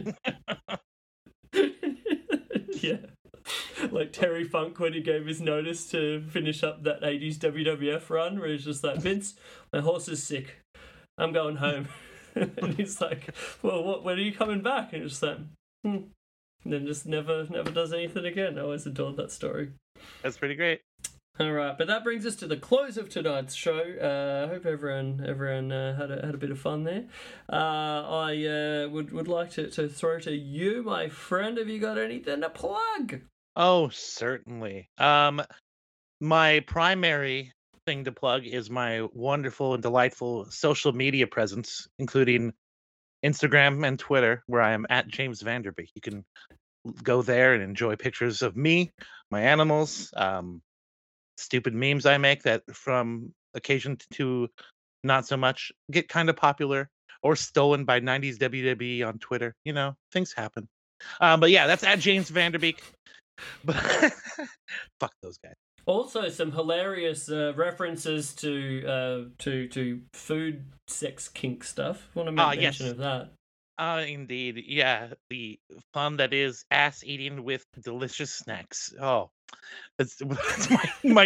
Yeah. Like Terry Funk when he gave his notice to finish up that 80s WWF run, where he's just like, Vince, my horse is sick, I'm going home. And he's like, well, when are you coming back? And it's just like, And then just never does anything again. I always adored that story. That's pretty great. All right, but that brings us to the close of tonight's show. I hope everyone had a bit of fun there. I would like to throw to you, my friend. Have you got anything to plug? Oh, certainly. My primary thing to plug is my wonderful and delightful social media presence, including Instagram and Twitter, where I am at James Vanderbeek. You can go there and enjoy pictures of me, my animals, stupid memes I make that from occasion to not so much get kind of popular or stolen by 90s WWE on Twitter. Things happen. But yeah, that's at James Vanderbeek. But fuck those guys. Also, some hilarious references to food, sex, kink stuff. I want to make mention of that. Indeed, yeah, the fun that is ass eating with delicious snacks. Oh, that's my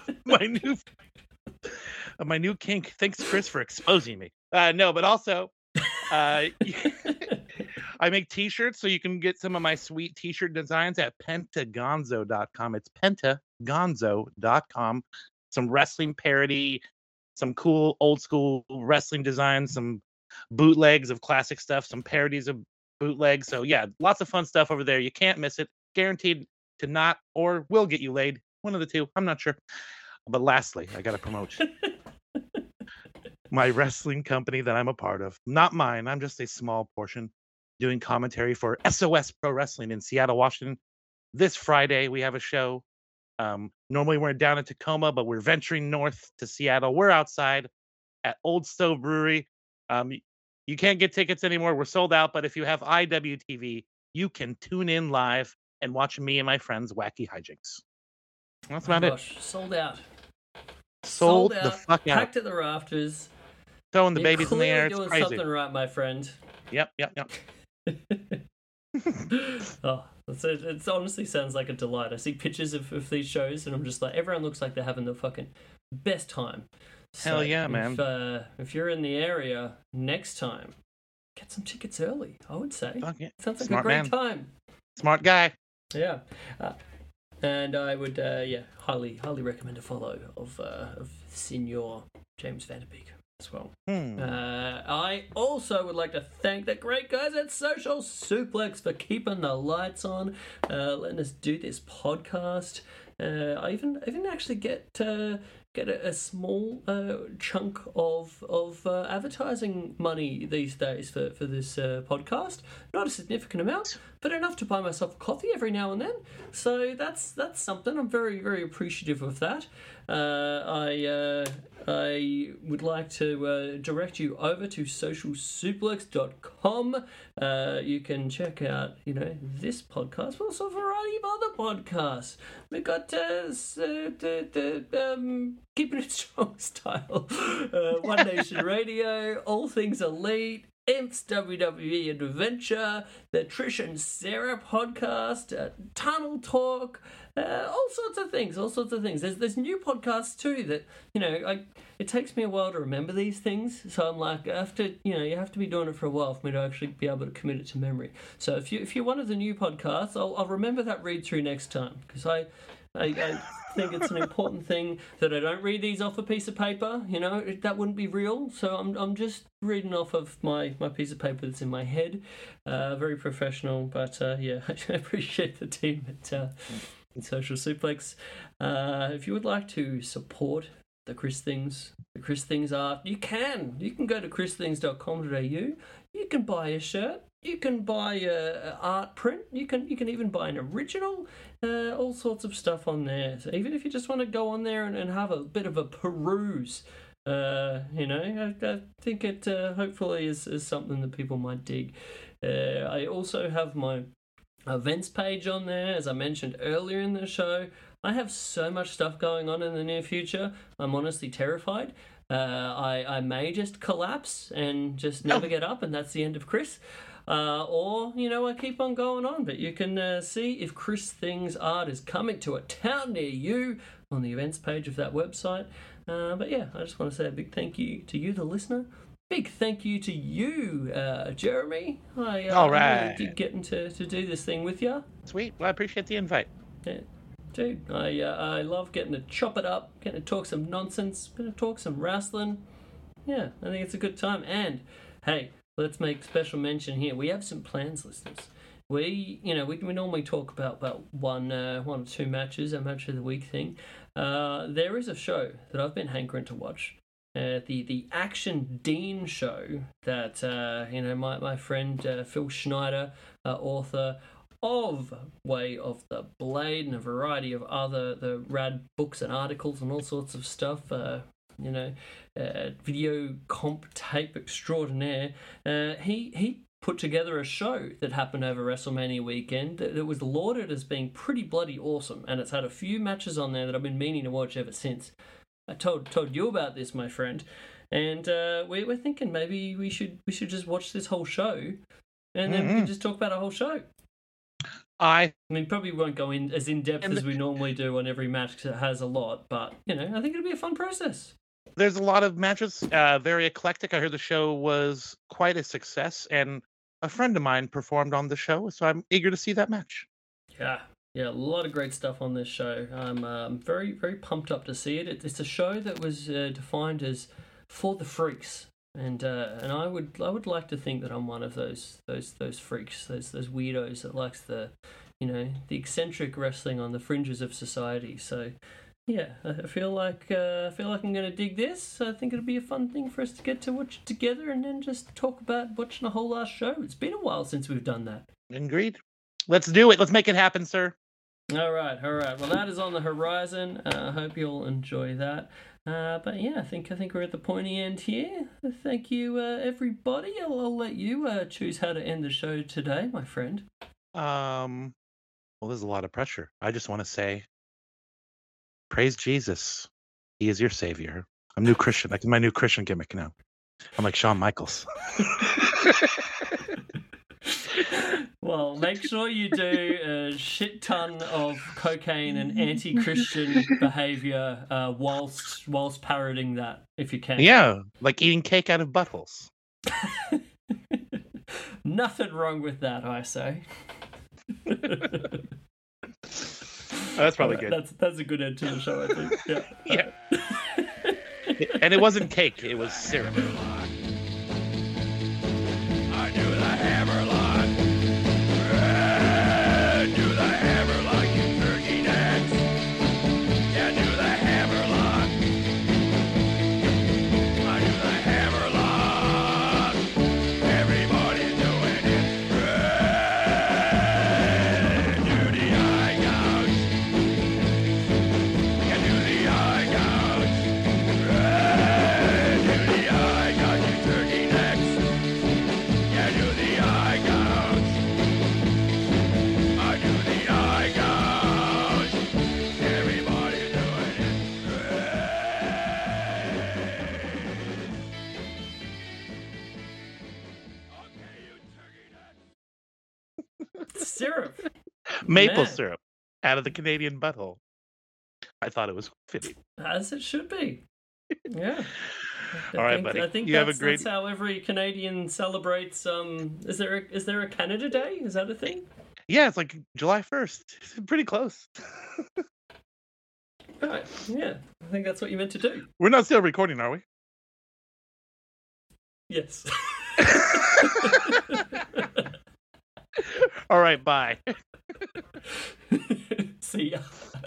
new kink. Thanks, Chris, for exposing me. No, but also, I make t-shirts, so you can get some of my sweet t-shirt designs at pentagonzo.com. It's pentagonzo.com. Some wrestling parody, some cool old school wrestling designs, some bootlegs of classic stuff, some parodies of bootlegs. So yeah, lots of fun stuff over there. You can't miss it. Guaranteed to not or will get you laid. One of the two. I'm not sure. But lastly, I got to promote my wrestling company that I'm a part of. Not mine. I'm just a small portion. Doing commentary for SOS Pro Wrestling in Seattle, Washington. This Friday, we have a show. Normally, we're down in Tacoma, but we're venturing north to Seattle. We're outside at Old Stove Brewery. You can't get tickets anymore. We're sold out, but if you have IWTV, you can tune in live and watch me and my friends' wacky hijinks. That's about it. Sold out. Sold the fuck out. Packed at the rafters. Throwing the babies in the air. It's doing crazy. Something right, my friend. Yep. Oh, it honestly sounds like a delight. I see pictures of these shows, and I'm just like, everyone looks like they're having the fucking best time. So hell yeah, man. If you're in the area next time, get some tickets early, I would say. Fuck yeah. Sounds like Smart a great man. time. Smart guy. Yeah. And I would, highly recommend a follow of Senior James Vanderbeek as well. I also would like to thank the great guys at Social Suplex for keeping the lights on, letting us do this podcast. I even actually get a small chunk of advertising money these days for this podcast. Not a significant amount, but enough to buy myself a coffee every now and then. So that's something. I'm very, very appreciative of that. I would like to direct you over to socialsuplex.com. You can check out, this podcast, but also a variety of other podcasts. We've got Keeping It Strong Style, One Nation Radio, All Things Elite, Imps WWE Adventure, the Trish and Sarah podcast, Tunnel Talk, all sorts of things. There's new podcasts too that, it takes me a while to remember these things. So I'm like, you have to be doing it for a while for me to actually be able to commit it to memory. So if you're one of the new podcasts, I'll remember that read through next time, because I think it's an important thing that I don't read these off a piece of paper. That wouldn't be real. So I'm just reading off of my piece of paper that's in my head. Very professional, but I appreciate the team at Social Suplex. If you would like to support the Chris Things art, you can go to christhings.com.au. You can buy a shirt. You can buy a art print. You can even buy an original. All sorts of stuff on there. So even if you just want to go on there and have a bit of a peruse, I think it hopefully is something that people might dig. I also have my events page on there, as I mentioned earlier in the show. I have so much stuff going on in the near future. I'm honestly terrified. I may just collapse and just never get up, and that's the end of Chris. Or I keep on going on. But you can see if Chris Things Art is coming to a town near you on the events page of that website. But yeah, I just want to say a big thank you to you, the listener. Big thank you to you, Jeremy. All right. I really did getting to do this thing with you. Sweet. Well, I appreciate the invite. Yeah. Dude, I love getting to chop it up, getting to talk some nonsense, getting to talk some wrestling. Yeah, I think it's a good time. And, hey, let's make special mention here. We have some plans, listeners. We normally talk about one or two matches, a match of the week thing. There is a show that I've been hankering to watch. The Action Dean show that, my friend Phil Schneider, author of Way of the Blade and a variety of other the rad books and articles and all sorts of stuff, video comp tape extraordinaire. He put together a show that happened over WrestleMania weekend that was lauded as being pretty bloody awesome, and it's had a few matches on there that I've been meaning to watch ever since. I told you about this, my friend, and we're thinking maybe we should just watch this whole show, and then we can just talk about a whole show. I mean, probably won't go in as in-depth as we normally do on every match because it has a lot, but, I think it'll be a fun process. There's a lot of matches, very eclectic. I heard the show was quite a success, and a friend of mine performed on the show, so I'm eager to see that match. Yeah, a lot of great stuff on this show. I'm very, very pumped up to see it. It's a show that was defined as for the freaks. And I would like to think that I'm one of those freaks, those weirdos that likes the eccentric wrestling on the fringes of society. So yeah, I feel like I'm going to dig this. I think it'll be a fun thing for us to get to watch together and then just talk about watching a whole last show. It's been a while since we've done that. Agreed. Let's do it. Let's make it happen, sir. All right. Well, that is on the horizon. I hope you'll enjoy that. But yeah, I think we're at the pointy end here. Thank you, everybody. I'll let you choose how to end the show today, my friend. Well, there's a lot of pressure. I just want to say, praise Jesus. He is your savior. I'm new Christian. Like my new Christian gimmick now. I'm like Shawn Michaels. Well, make sure you do a shit ton of cocaine and anti-Christian behavior whilst parroting that, if you can. Yeah, like eating cake out of buttholes. Nothing wrong with that, I say. That's probably good. That's a good end to the show, I think. Yeah. And it wasn't cake; it was syrup. syrup. Maple Man. syrup out of the Canadian butthole. I thought it was fitting. As it should be. Yeah. All right, buddy. I think You have a great- that's how every Canadian celebrates. Is there a Canada Day? Is that a thing? Yeah, it's like July 1st. It's pretty close. Right. Yeah. I think that's what you meant to do. We're not still recording, are we? Yes. All right, bye. See ya.